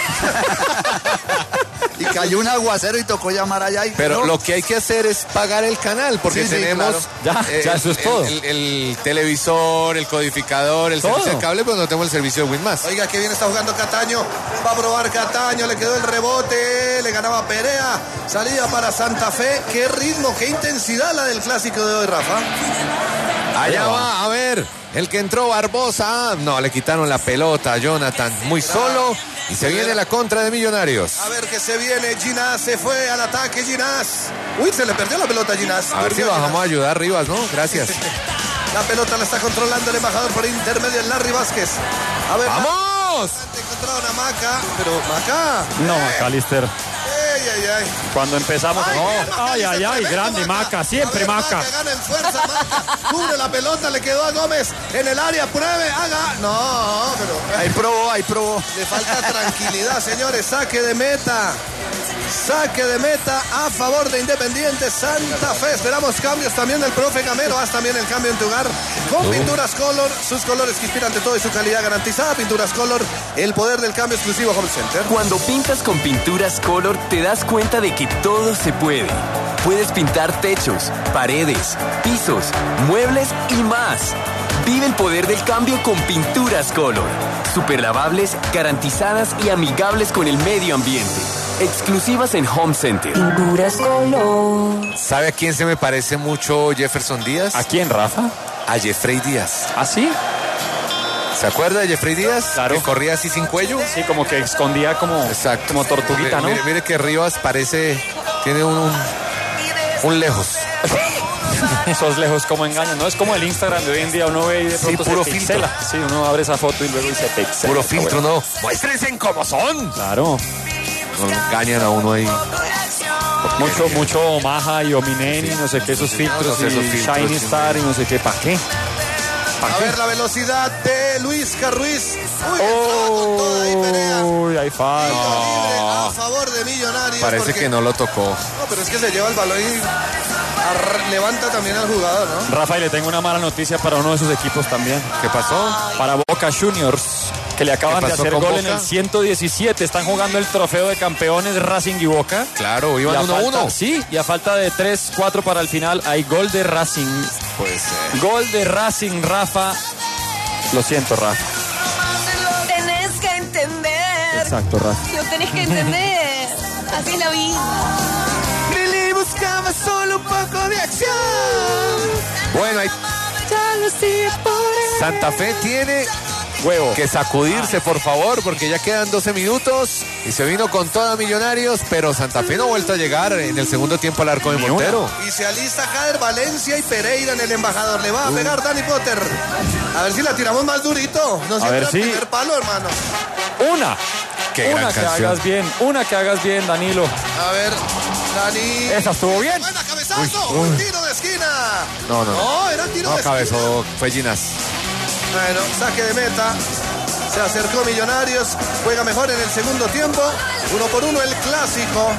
Y cayó un aguacero y tocó llamar allá. Y Pero no. lo que hay que hacer es pagar el canal, porque Sí, sí, tenemos claro. Ya, eso es todo. El televisor, el codificador, el Todo. servicio de cable, pero no tenemos el servicio de Winmas. Oiga, qué bien está jugando Cataño. Va a probar Cataño. Le quedó el rebote. Le ganaba Perea. Salida para Santa Fe. Qué ritmo, qué intensidad la del clásico de hoy, Rafa. Allá va, a ver, el que entró Barbosa. No, le quitaron la pelota a Jonathan, muy solo. Y se viene la contra de Millonarios. A ver que se viene. Ginás se fue al ataque. Ginás. Uy, se le perdió la pelota a Ginás. A ver si Durmió bajamos a Ginás. ayudar Rivas, ¿no? Gracias. La pelota la está controlando el embajador por intermedio de Larry Vázquez. A ver. ¡Vamos! Encontraron a Maca. Pero Maca. No, Macalister. Ay. Cuando empezamos. Ay, bien, Maca, Ay, dice, tremendo grande Maca, siempre A ver, Maca. Gana en fuerza, Maca. Cubre la pelota, le quedó a Gómez en el área. Pruebe, haga. No, pero. Ahí probó. Le falta tranquilidad, señores. Saque de meta. Saque de meta a favor de Independiente Santa Fe. Esperamos cambios también del profe Gamero. Haz también el cambio en tu hogar con Pinturas Color. Sus colores que inspiran de todo y su calidad garantizada. Pinturas Color, el poder del cambio exclusivo Home Center. Cuando pintas con Pinturas Color, te das cuenta de que todo se puede. Puedes pintar techos, paredes, pisos, muebles y más. Vive el poder del cambio con Pinturas Color. Superlavables, garantizadas y amigables con el medio ambiente. Exclusivas en Home Center. Pinturas Color. ¿Sabe a quién se me parece mucho Jefferson Díaz? ¿A quién, Rafa? A Jeffrey Díaz. ¿Ah, sí? ¿Se acuerda de Jeffrey Díaz? Claro. Que corría así sin cuello. Sí, como que escondía como, Exacto. como tortuguita, ¿no? Mire que Rivas tiene un lejos. Esos lejos como engañan, ¿no? Es como el Instagram de hoy en día, uno ve y de pronto puro se pixela. Sí, uno abre esa foto y luego se pixela. Puro filtro, ¿no? Muéstrense como son. Claro. No engañan a uno ahí. Mucho Maja y Ominen y no sé qué, esos filtros, no sé, y esos filtros, Shiny sí, Star y no sé qué, ¿para qué? A ver la velocidad de Luisca Ruiz. Uy, entraba con toda ahí Perea. Uy, hay falta. A favor de Millonarios. Parece que no lo tocó. No, pero es que se lleva el balón y levanta también al jugador, ¿no? Rafa, y le tengo una mala noticia para uno de sus equipos también. ¿Qué pasó? Para Boca Juniors, que le acaban de hacer con gol Boca? en el 117. Están jugando el trofeo de campeones Racing y Boca. Claro, iban 1-1. Sí, y a falta de 3-4 para el final hay gol de Racing. Pues Gol de Racing, Rafa. Lo siento, Rafa. Tenés que entender. Exacto, Rafa. Lo tenés que entender. Así es la vida. Billy buscaba solo un poco de acción. bueno, ahí Santa Fe tiene Huevo. que sacudirse, por favor, porque ya quedan 12 minutos y se vino con toda Millonarios, pero Santa Fe no ha vuelto a llegar en el segundo tiempo al arco de Montero. Y se alista Jader Valencia y Pereira en el embajador. Le va a pegar Danny Potter. A ver si la tiramos más durito. No A ver siempre si- el primer palo, hermano. Una Qué gran que canción. hagas bien, una que hagas bien, Danilo. A ver, Dani. Esa estuvo bien. Buena cabezazo. Un tiro de esquina. No, no, no. No, era tiro No, de esquina. cabezó, fue Ginás. Bueno, saque de meta. Se acercó Millonarios. Juega mejor en el segundo tiempo. 1-1 el clásico.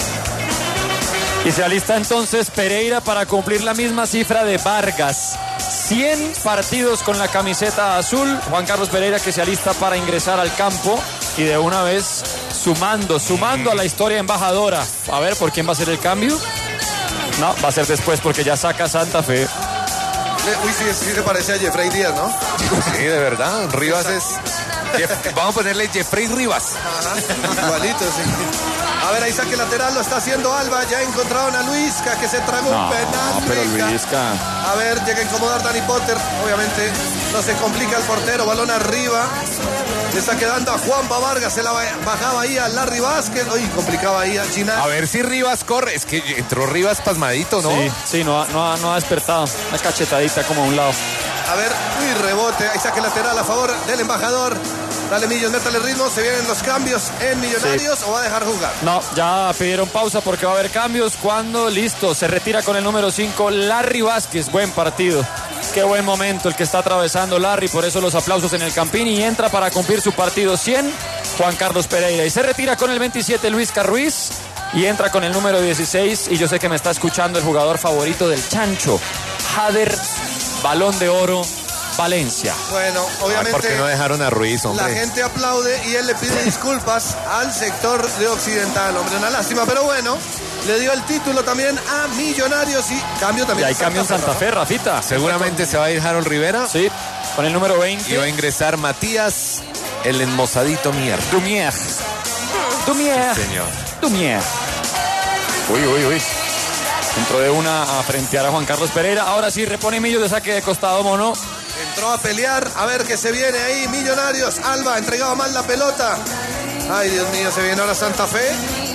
Y se alista entonces Pereira para cumplir la misma cifra de Vargas. 100 partidos con la camiseta azul. Juan Carlos Pereira que se alista para ingresar al campo y de una vez sumando a la historia embajadora. A ver, ¿por quién va a ser el cambio? No, va a ser después porque ya saca Santa Fe. Uy, sí se parece a Jeffrey Díaz, ¿no? Sí, de verdad. Rivas es... Vamos a ponerle Jeffrey Rivas. Ajá, igualito, sí. A ver, ahí saque lateral, lo está haciendo Alba. Ya encontraron a Luisca que se tragó un penal. pero Luisca. Luisca. A ver, llega a incomodar Danny Potter. Obviamente no se complica el portero. Balón arriba. Le está quedando a Juanpa Vargas. Se la bajaba ahí a Larry Vázquez. Uy, complicaba ahí a China. A ver si Rivas corre. Es que entró Rivas pasmadito, ¿no? Sí, no ha despertado. Una cachetadita como a un lado. A ver, uy, rebote. Ahí saque lateral a favor del embajador. Dale, Millos, métale ritmo. Se vienen los cambios en Millonarios o va a dejar jugar. No, ya pidieron pausa porque va a haber cambios. Cuando listo, se retira con el número 5 Larry Vázquez. Buen partido. Qué buen momento el que está atravesando Larry. Por eso los aplausos en el Campín. Y entra para cumplir su partido 100 Juan Carlos Pereira. Y se retira con el 27 Luisca Ruiz. Y entra con el número 16. Y yo sé que me está escuchando el jugador favorito del Chancho, Jader Balón de Oro Valencia. Bueno, obviamente. ¿Por qué no dejaron a Ruiz, hombre? La gente aplaude y él le pide disculpas al sector de Occidental, hombre. Una lástima, pero bueno, le dio el título también a Millonarios y cambio Y también. hay cambio en Santa Fe, Rafita. Seguramente se va a ir Harold Rivera. Sí, con el número 20. Y va a ingresar Matías, el enmozadito mierda. Dumier. Señor. Dumier. Uy. Entró de una a frentear a Juan Carlos Pereira. Ahora sí, repone Millo de saque de costado, Mono. Entró a pelear, a ver qué se viene ahí. Millonarios, Alba, entregaba mal la pelota. Ay, Dios mío, se viene ahora Santa Fe.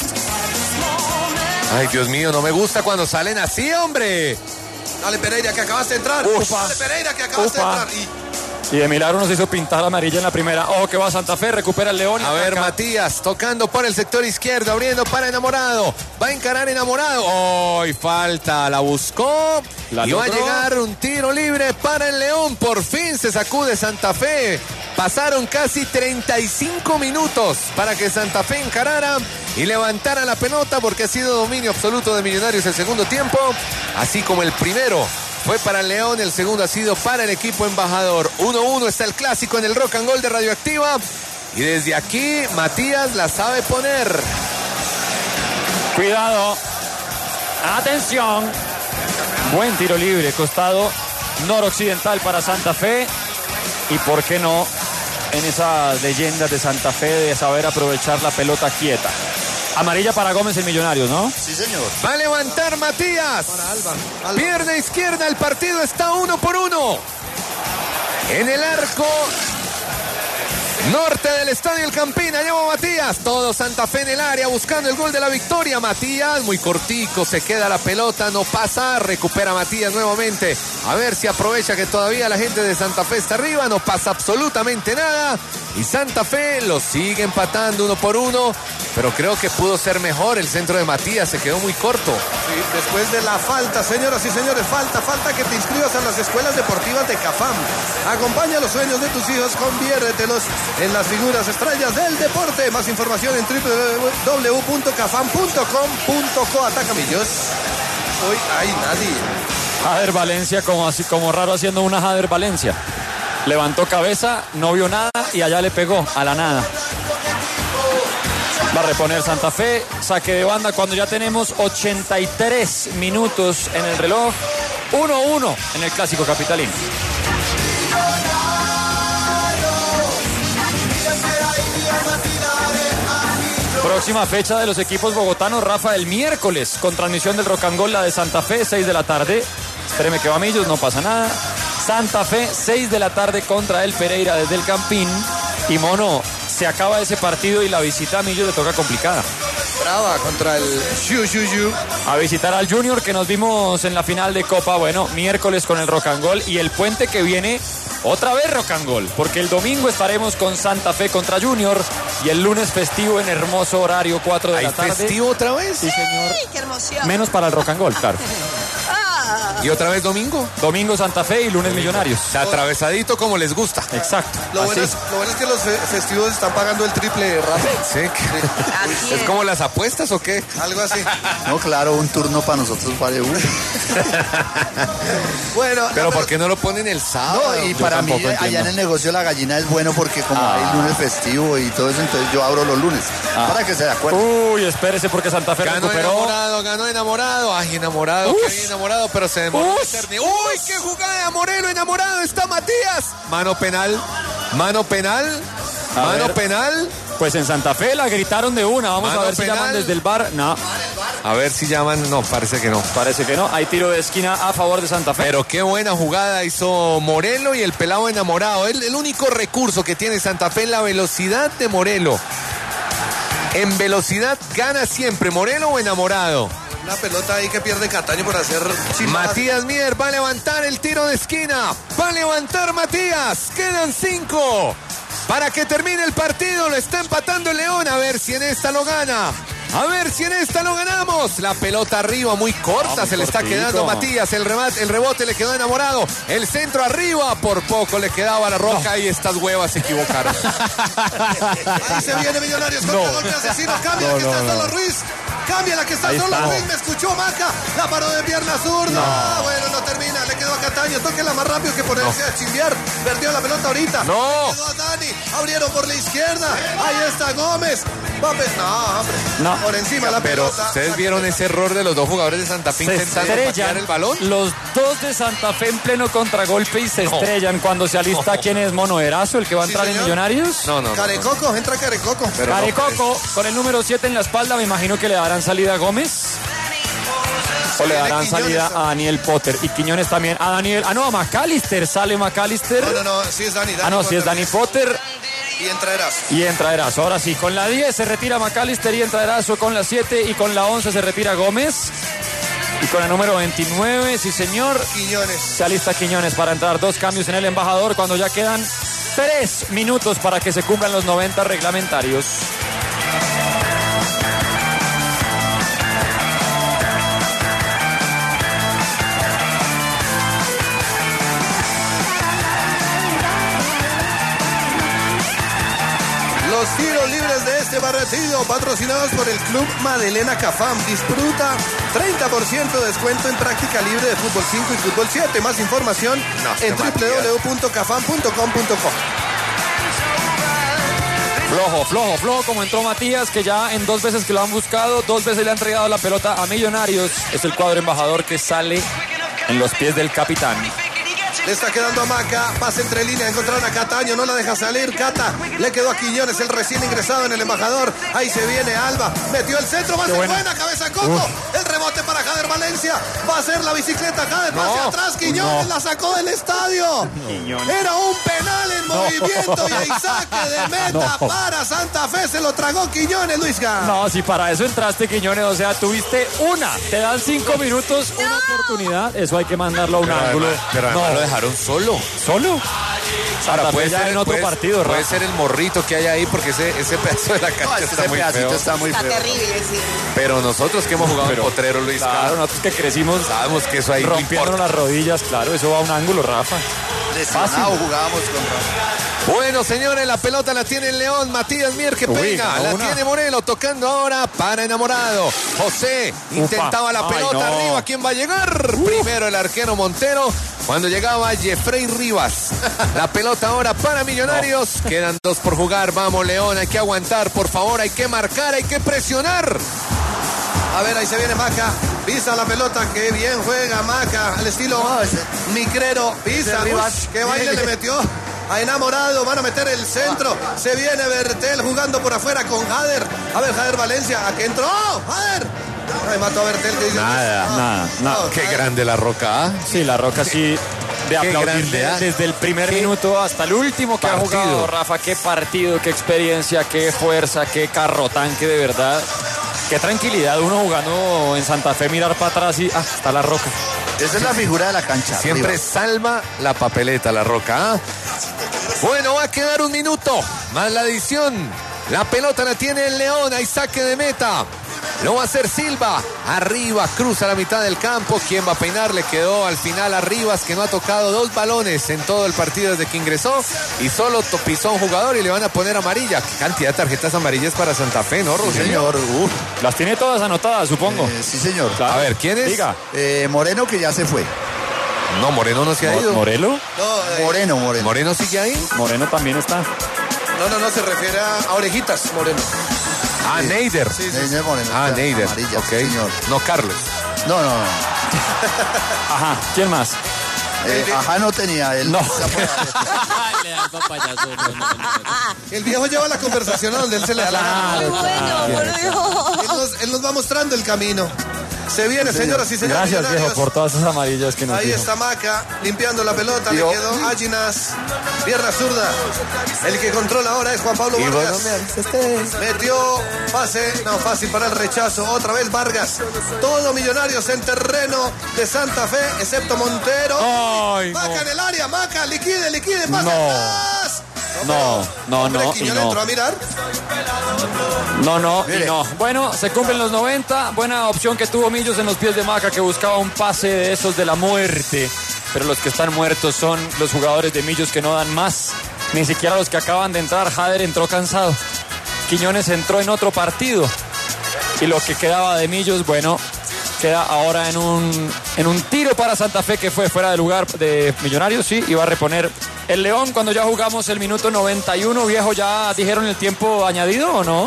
Ay, Dios mío, no me gusta cuando salen así, hombre. Dale, Pereira, que acabaste de entrar. Ufa. Dale, Pereira, que acabaste de Ufa. entrar. Y de milagro nos hizo pintar amarilla en la primera. Ojo que va Santa Fe, recupera el León. Y A ver, ataca. Matías, tocando por el sector izquierdo, abriendo para Enamorado. Va a encarar Enamorado. ¡Ay, falta! La buscó. La y va a logró. llegar un tiro libre para el León. Por fin se sacude Santa Fe. Pasaron casi 35 minutos para que Santa Fe encarara y levantara la pelota porque ha sido dominio absoluto de Millonarios el segundo tiempo. Así como el primero fue para el León, el segundo ha sido para el equipo embajador. 1-1 está el clásico en el Rock and Roll de Radioactiva. Y desde aquí, Matías la sabe poner. Cuidado. Atención. Buen tiro libre, costado noroccidental para Santa Fe. Y por qué no, en esas leyendas de Santa Fe de saber aprovechar la pelota quieta. Amarilla para Gómez el Millonarios, ¿no? Sí, señor. Va a levantar Matías. Para Alba. Pierna izquierda, el partido está 1-1. En el arco Norte del Estadio El Campín, allá va Matías, todo Santa Fe en el área buscando el gol de la victoria. Matías, muy cortico, se queda la pelota, no pasa, recupera Matías nuevamente. A ver si aprovecha que todavía la gente de Santa Fe está arriba, no pasa absolutamente nada. Y Santa Fe lo sigue empatando 1-1, pero creo que pudo ser mejor el centro de Matías, se quedó muy corto. Sí, después de la falta, señoras y señores, falta que te inscribas a las escuelas deportivas de CAFAM. Acompaña los sueños de tus hijos, conviértelos en las figuras estrellas del deporte. Más información en www.cafam.com.co. Ataca Millos. Hoy hay nadie. Jader Valencia, como raro haciendo una Jader Valencia. Levantó cabeza, no vio nada y allá le pegó a la nada. Va a reponer Santa Fe, saque de banda cuando ya tenemos 83 minutos en el reloj. 1-1 en el clásico capitalino. Próxima fecha de los equipos bogotanos, Rafa, el miércoles, con transmisión del Rock and Roll, la de Santa Fe, 6 de la tarde. Espéreme que va Millos, no pasa nada. Santa Fe, 6 de la tarde contra el Pereira desde el Campín. Y Mono, se acaba ese partido y la visita a Millos le toca complicada. Brava contra el Yu. A visitar al Junior que nos vimos en la final de Copa. Bueno, miércoles con el Rock and Roll y el puente que viene, otra vez Rock and Roll, porque el domingo estaremos con Santa Fe contra Junior y el lunes festivo en hermoso horario, 4 de la tarde. ¿Hay festivo otra vez? Sí, señor. ¡Qué emoción! Menos para el Rock and Roll, claro. ¿Y otra vez domingo? Domingo Santa Fe y lunes Millonarios. Atravesadito como les gusta. Exacto. Lo bueno es que los festivos están pagando el triple rápido. Sí. ¿Es como las apuestas o qué? Algo así. No, claro, un turno para nosotros vale uno. Bueno. Pero ¿por qué no lo ponen el sábado? No, y para mí allá en el negocio la gallina es bueno porque como hay lunes festivo y todo eso, entonces yo abro los lunes. Para que se de acuerdo. Uy, espérese porque Santa Fe ganó recuperó. Ganó enamorado. Ay, enamorado, qué bien enamorado, pero se demoró. Uy, qué jugada, Morelo, enamorado está Matías. Mano penal. Pues en Santa Fe la gritaron de una. Vamos a ver si llaman desde el bar. No. A ver si llaman. No, parece que no. Parece que no. Hay tiro de esquina a favor de Santa Fe. Pero qué buena jugada hizo Morelo y el pelado enamorado. El único recurso que tiene Santa Fe es la velocidad de Morelo. En velocidad gana siempre Morelo o enamorado. Una pelota ahí que pierde Cataño por hacer chimadas. Matías Mier va a levantar el tiro de esquina. Va a levantar Matías. Quedan 5 para que termine el partido. Lo está empatando el León. A ver si en esta lo gana. A ver si en esta lo ganamos. La pelota arriba, muy corta, se le está quedando Matías. El rebote le quedó enamorado. El centro arriba, por poco le quedaba la roja y estas huevas se equivocaron. Ahí se viene Millonarios contra golpe asesino. Cambia la que está solo Ruiz. Cambia la que está solo Ruiz. Me escuchó Maca. La paró de pierna zurda. Bueno, no termina. Le quedó a Cataño. Tóquela más rápido que ponerse a chimbear. Perdió la pelota ahorita. No. Le quedó a Dani. Abrieron por la izquierda. Ahí está Gómez. No, hombre. No. Por encima la Pero pelota. ustedes vieron ese error de los dos jugadores de Santa Fe intentando patear el balón. Los dos de Santa Fe en pleno contragolpe y se estrellan cuando se alista. ¿Quién es Mono Erazo, el que va a entrar en Millonarios? No. Carecoco, entra Carecoco. Carecoco con el número 7 en la espalda. Me imagino que le darán salida a Gómez. O le darán salida a Daniel Potter. Y Quiñones también a Daniel. A McAllister. Sale McAllister. No, sí es Dani. Sí es Dani Potter. Y entra Erazo. Ahora sí, con la 10 se retira McAllister y entra Erazo con la 7 y con la 11 se retira Gómez. Y con el número 29, sí señor, Quiñones. Se alista Quiñones para entrar. 2 cambios en el embajador cuando ya quedan 3 minutos para que se cumplan los 90 reglamentarios. Los tiros libres de este partido patrocinados por el Club Madelena Cafam. Disfruta 30% de descuento en práctica libre de fútbol 5 y fútbol 7. Más información en www.cafam.com.co. Flojo como entró Matías, que ya en 2 veces que lo han buscado, 2 veces le han entregado la pelota a Millonarios. Es el cuadro embajador que sale en los pies del capitán. Le está quedando a Maca, pasa entre líneas, encontraron a Cataño, no la deja salir, Cata, le quedó a Quiñones, el recién ingresado en el embajador, ahí se viene Alba, metió el centro, va a ser buena, cabeza Coco, el rebote para Jader Valencia, va a ser la bicicleta, Jader va hacia atrás, Quiñones la sacó del estadio, era un penal en movimiento. movimiento y hay saque de meta para Santa Fe. Se lo tragó Quiñones, Luisca. No, si para eso entraste, Quiñones, o sea, tuviste una. Te dan 5 minutos, una oportunidad. Eso hay que mandarlo a un ángulo. Pero además lo dejaron solo. ¿Solo? Ahora puede ser en otro partido, puede Rafa. ser el morrito que hay ahí porque ese pedazo de la cancha está muy feo. Está muy Está feo. terrible, sí. Pero nosotros que hemos jugado en Potrero, Luis, Claro, nosotros que crecimos sabemos que eso ahí no rompiendo importa. las rodillas, claro, eso va a un ángulo, Rafa. Lesionado jugábamos con Rafa. Bueno, señores, la pelota la tiene el León. Matías Mier que Uy, pega. ganó La una. tiene Morelo tocando ahora para Enamorado. José intentaba la Ay, pelota no. arriba. ¿Quién va a llegar? Primero el arquero Montero. Cuando llegaba Jeffrey Rivas. La pelota ahora para Millonarios. Quedan 2 por jugar. Vamos, León. Hay que aguantar, por favor. Hay que marcar, hay que presionar. A ver, ahí se viene Maca. Pisa la pelota. Qué bien juega Maca. Al estilo Micrero. Pisa. Rivas. Qué baile le metió. A Enamorado, van a meter el centro. Se viene Bertel jugando por afuera con Jader. A ver, Jader Valencia, ¿a qué entró? ¡Oh, Jader! Ay, mató a Bertel. Que dice, Nada. Qué grande la Roca. ¿Ah? Sí, la Roca sí de aplaudirle grande, ¿ah? desde el primer minuto hasta el último que partido. ha jugado Rafa. Qué partido, qué experiencia, qué fuerza, qué carro tanque de verdad. Qué tranquilidad uno jugando en Santa Fe, mirar para atrás y está la Roca. Esa es la figura de la cancha. Siempre Rivas. salva la papeleta la Roca. ¿Ah? Bueno, va a quedar un minuto más la adición. La pelota la tiene el León. Hay saque de meta. Lo va a hacer Silva. Arriba, cruza la mitad del campo. ¿Quién va a peinar? Le quedó al final a Rivas, que no ha tocado 2 balones en todo el partido desde que ingresó. Y solo pisó a un jugador y le van a poner amarilla. ¿Qué cantidad de tarjetas amarillas para Santa Fe, no, Sí, Rogelio? señor. Las tiene todas anotadas, supongo. Sí, señor. Claro. A ver, ¿quién es? Diga. Moreno, que ya se fue. No, Moreno no se ha ido. ¿Morelo? No, Moreno. ¿Moreno sigue ahí? Moreno también está. no, se refiere a Orejitas, Moreno. Ah, Neider. Sí, sí. Señor Moreno. Ah, está Neider. amarilla, Ok. sí, señor. No, Carlos. No. Ajá, ¿quién más? Ajá, no tenía él. No. Le da el papayazo. El viejo lleva la conversación a donde él se le da la gana. Muy bueno, por Dios. Él nos va mostrando el camino. Se viene, señoras y señores. Gracias, Millonarios. viejo, por todas esas amarillas que nos Ahí dijo. está Maca limpiando la pelota, Yo- le quedó Aginas, pierna zurda. El que controla ahora es Juan Pablo Vargas. Metió pase, no fácil para el rechazo. Otra vez Vargas. Todo Millonarios en terreno de Santa Fe, excepto Montero. Ay, Maca no. en el área, Maca, liquide, pase No. atrás. No, Hombre, no, Quiñones y no. entró a mirar. No, Mire. y no. Bueno, se cumplen los 90. Buena opción que tuvo Millos en los pies de Maca, que buscaba un pase de esos de la muerte. Pero los que están muertos son los jugadores de Millos que no dan más. Ni siquiera los que acaban de entrar. Jader entró cansado. Quiñones entró en otro partido. Y lo que quedaba de Millos, bueno, queda ahora en un tiro para Santa Fe, que fue fuera de lugar de Millonarios, sí, iba a reponer el León cuando ya jugamos el minuto 91. Viejo, ¿ya dijeron el tiempo añadido o no?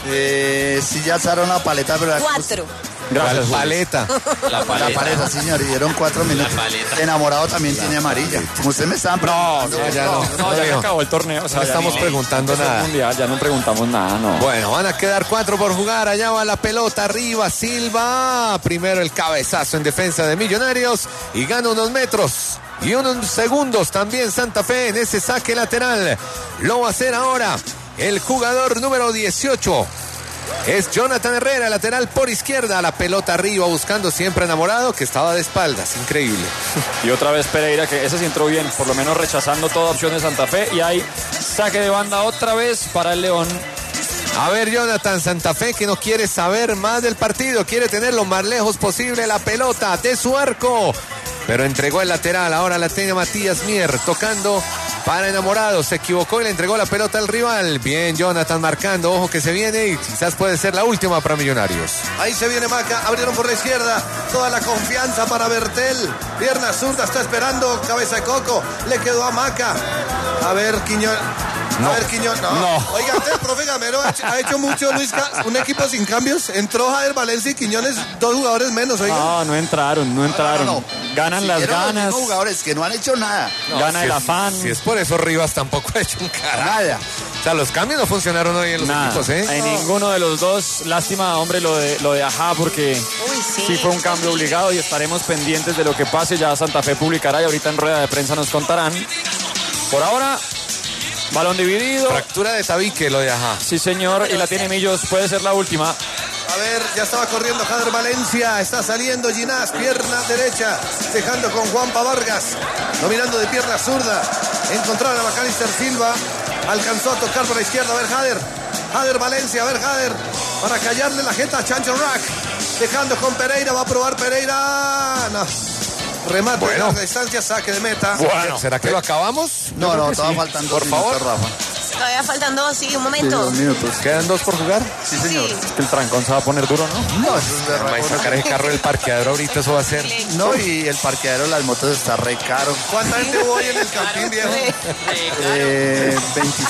Sí, ya usaron la paleta, pero... 4. Gracias, ¿Cuál paleta? La La paleta, señor, y dieron 4 minutos. paleta. Enamorado también tiene amarilla. Como usted me estaban preguntando. No, ya se acabó el torneo. O sea, No ya estamos preguntando empezó el nada. mundial, ya no preguntamos nada, no. Bueno, van a quedar 4 por jugar. Allá va la pelota arriba. Silva. Primero el cabezazo en defensa de Millonarios. Y gana unos metros. Y unos segundos también Santa Fe en ese saque lateral. Lo va a hacer ahora el jugador número 18. Es Jonathan Herrera, lateral por izquierda. La pelota arriba buscando siempre Enamorado, que estaba de espaldas. Increíble. Y otra vez Pereira, que ese sí entró bien, por lo menos rechazando toda opción de Santa Fe. Y hay saque de banda otra vez para el León. A ver, Jonathan, Santa Fe, que no quiere saber más del partido, quiere tener lo más lejos posible la pelota de su arco, pero entregó el lateral. Ahora la tiene Matías Mier tocando para Enamorado, se equivocó y le entregó la pelota al rival. Bien, Jonathan marcando, ojo que se viene y quizás puede ser la última para Millonarios. Ahí se viene Maca, abrieron por la izquierda, toda la confianza para Bertel, pierna zurda, está esperando, cabeza de coco, le quedó a Maca. A ver, Quiñón. No. A ver, Quiñón. No. Oiga, usted, profe Gamero, ha hecho mucho, Luis, un equipo sin cambios. Entró Jader Valencia y Quiñones, 2 jugadores menos, oiga. No entraron. No. Ganan las Siguieron los ganas, mismos jugadores que no han hecho nada. gana Si el es- afán. Si es por eso, Rivas tampoco ha hecho un carajo. Nada. O sea, los cambios no funcionaron hoy en los Nada, equipos, ¿eh? en ninguno de los dos. Lástima, hombre, lo de Ajá, porque sí fue un cambio obligado y estaremos pendientes de lo que pase. Ya Santa Fe publicará y ahorita en rueda de prensa nos contarán. Por ahora, Balón dividido. Fractura de tabique lo de Ajá. Sí, señor, y la tiene Millos, puede ser la última. A ver, ya estaba corriendo Jader Valencia, está saliendo Ginás, pierna derecha, dejando con Juanpa Vargas, dominando de pierna zurda, encontraron a Macalister Silva, alcanzó a tocar por la izquierda, a ver Jader Valencia, a ver Jader, para callarle la jeta a Chancho Rack, dejando con Pereira, va a probar Pereira, no. Remate de larga distancia, saque de meta. Bueno, ¿será que lo acabamos? No, estaba faltando por favor, Rafa. Todavía faltan 2, sí, un momento. 2 minutos. ¿Quedan 2 por jugar? Sí, señor. Sí. El trancón se va a poner duro, ¿no? No, eso es de Vamos a sacar el carro del parqueadero ahorita, eso va a ser. No, y el parqueadero de las motos está re caro. ¿Cuánta gente hubo hoy en el campín, viejo? 25.